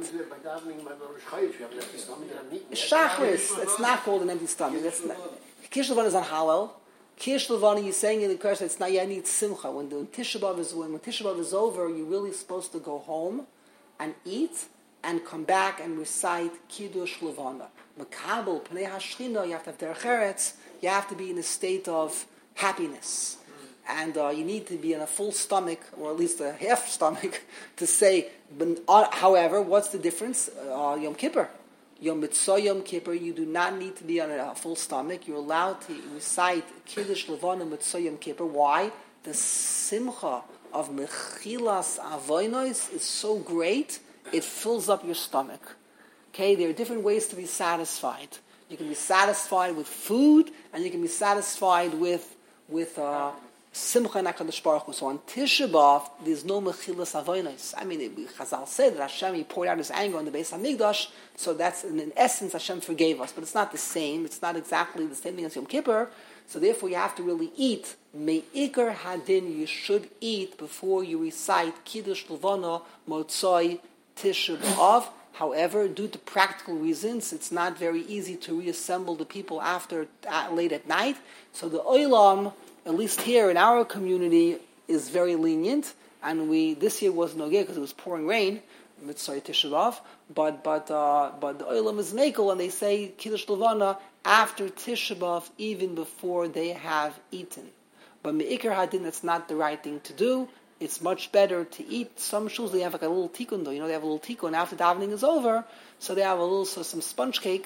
Shachris, it's not called an empty stomach. It's not. Kish Levana is on Hallel. Kish Levana, you're saying in the curse, it's not, you need Simcha. When the Tisha B'Av is, when Tisha B'Av is over, you're really supposed to go home and eat and come back and recite Kiddush Levana. Makabel, Pnei HaShchina, you have to have Derech Eretz, you have to be in a state of happiness. And uh, you need to be in a full stomach, or at least a half stomach, to say, but, uh, however, what's the difference? Uh, Yom Kippur. Yom Mitzvah Yom Kippur, you do not need to be on a full stomach. You're allowed to recite Kiddush Levana Mitzvah Yom Kippur. Why? The simcha of Mechilas Avonos is so great, it fills up your stomach. Okay, there are different ways to be satisfied. You can be satisfied with food, and you can be satisfied with with uh, Simcha and HaKadosh Baruch Hu. So on Tisha B'Av, there's no Mechilas Avonos. I mean, Chazal said that Hashem, He poured out His anger on the Beis HaMikdash, so that's, in, in essence, Hashem forgave us. But it's not the same. It's not exactly the same thing as Yom Kippur. So therefore, you have to really eat. Me'ikar Hadin, you should eat before you recite Kiddush Levana Motzoi Tisha B'Av. However, due to practical reasons, it's not very easy to reassemble the people after uh, late at night. So the Olam, at least here in our community, is very lenient. And we this year was no good because it was pouring rain, Mitzvah Tisha B'Av. But but uh, but the Olam is mekel, and they say Kiddush Levana after Tisha B'Av, even before they have eaten. But Me'ikar Hadin, that's not the right thing to do. It's much better to eat. Some shuls, they have like a little tikkun though. You know, they have a little tikkun after davening is over, so they have a little so some sponge cake.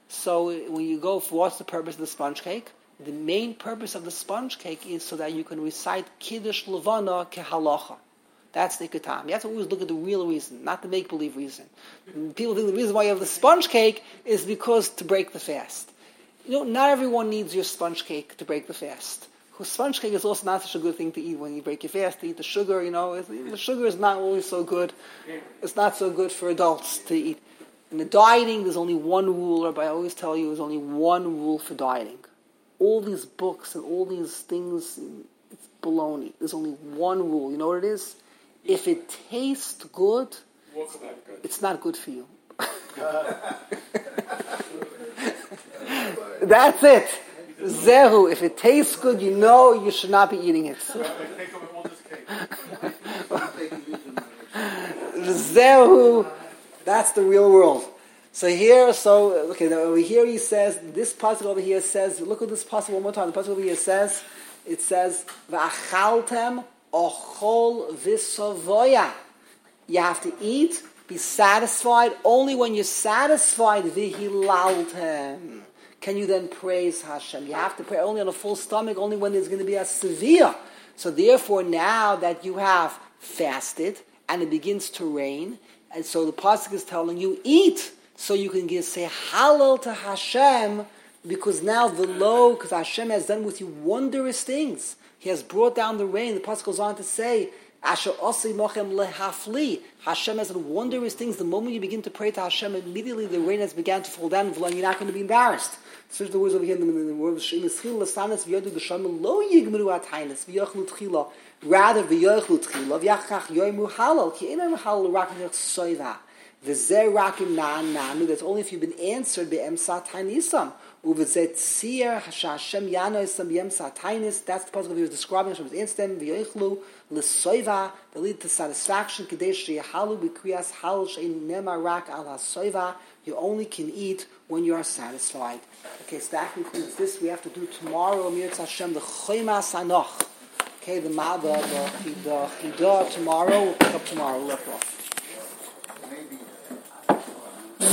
So when you go for what's the purpose of the sponge cake? The main purpose of the sponge cake is so that you can recite Kiddush Levana kehalacha. That's the ikatam. You have to always look at the real reason, not the make-believe reason. People think the reason why you have the sponge cake is because to break the fast. You know, not everyone needs your sponge cake to break the fast. Because sponge cake is also not such a good thing to eat when you break your fast. To eat the sugar, you know, the sugar is not always so good. It's not so good for adults to eat. In the dieting, there's only one rule, but I always tell you, there's only one rule for dieting. All these books and all these things, it's baloney. There's only one rule. You know what it is? If it tastes good, it's not good for you. That's it. Zehu, if it tastes good, you know you should not be eating it. Zehu, that's the real world. So here, so, okay, now over here he says, this pasuk over here says, look at this pasuk one more time. The pasuk over here says, it says, V'achaltem ochol v'sovoya. You have to eat, be satisfied. Only when you're satisfied, v'hilaltem. Can you then praise Hashem? You have to pray only on a full stomach, only when there's going to be a severe. So therefore, now that you have fasted, and it begins to rain, and so the pasuk is telling you, eat, so you can give, say Hallel to Hashem, because now the low, because Hashem has done with you wondrous things. He has brought down the rain. The pasuk goes on to say, Asher osei mochem lehafli. Hashem has done wondrous things. The moment you begin to pray to Hashem, immediately the rain has begun to fall down, and you're not going to be embarrassed. Especially the words over here in the word of Shem Eschil Lasanis v'yodu b'shamim lo yigmeru ataynis v'yochlu tchila. Rather v'yochlu tchila v'yachach yoymu halal ki einam halal rak nech soiva v'zeh rakim na'an na'anu. That's only if you've been answered be'emsa tainisam. Uv'zeh tzir Hashem yano isam be'emsa tainis. That's the puzzle he was describing. Hashem was answered them v'yochlu l'soiva. They lead to satisfaction. K'dei she'yahalu b'kriyas hal she'in nema rak al ha'soiva. You only can eat when you are satisfied. Okay, so that concludes this. We have to do tomorrow, Amir Hashem, the Choymas Anoch. Okay, the Mada, the Chidah tomorrow. We'll pick up tomorrow. We'll left off.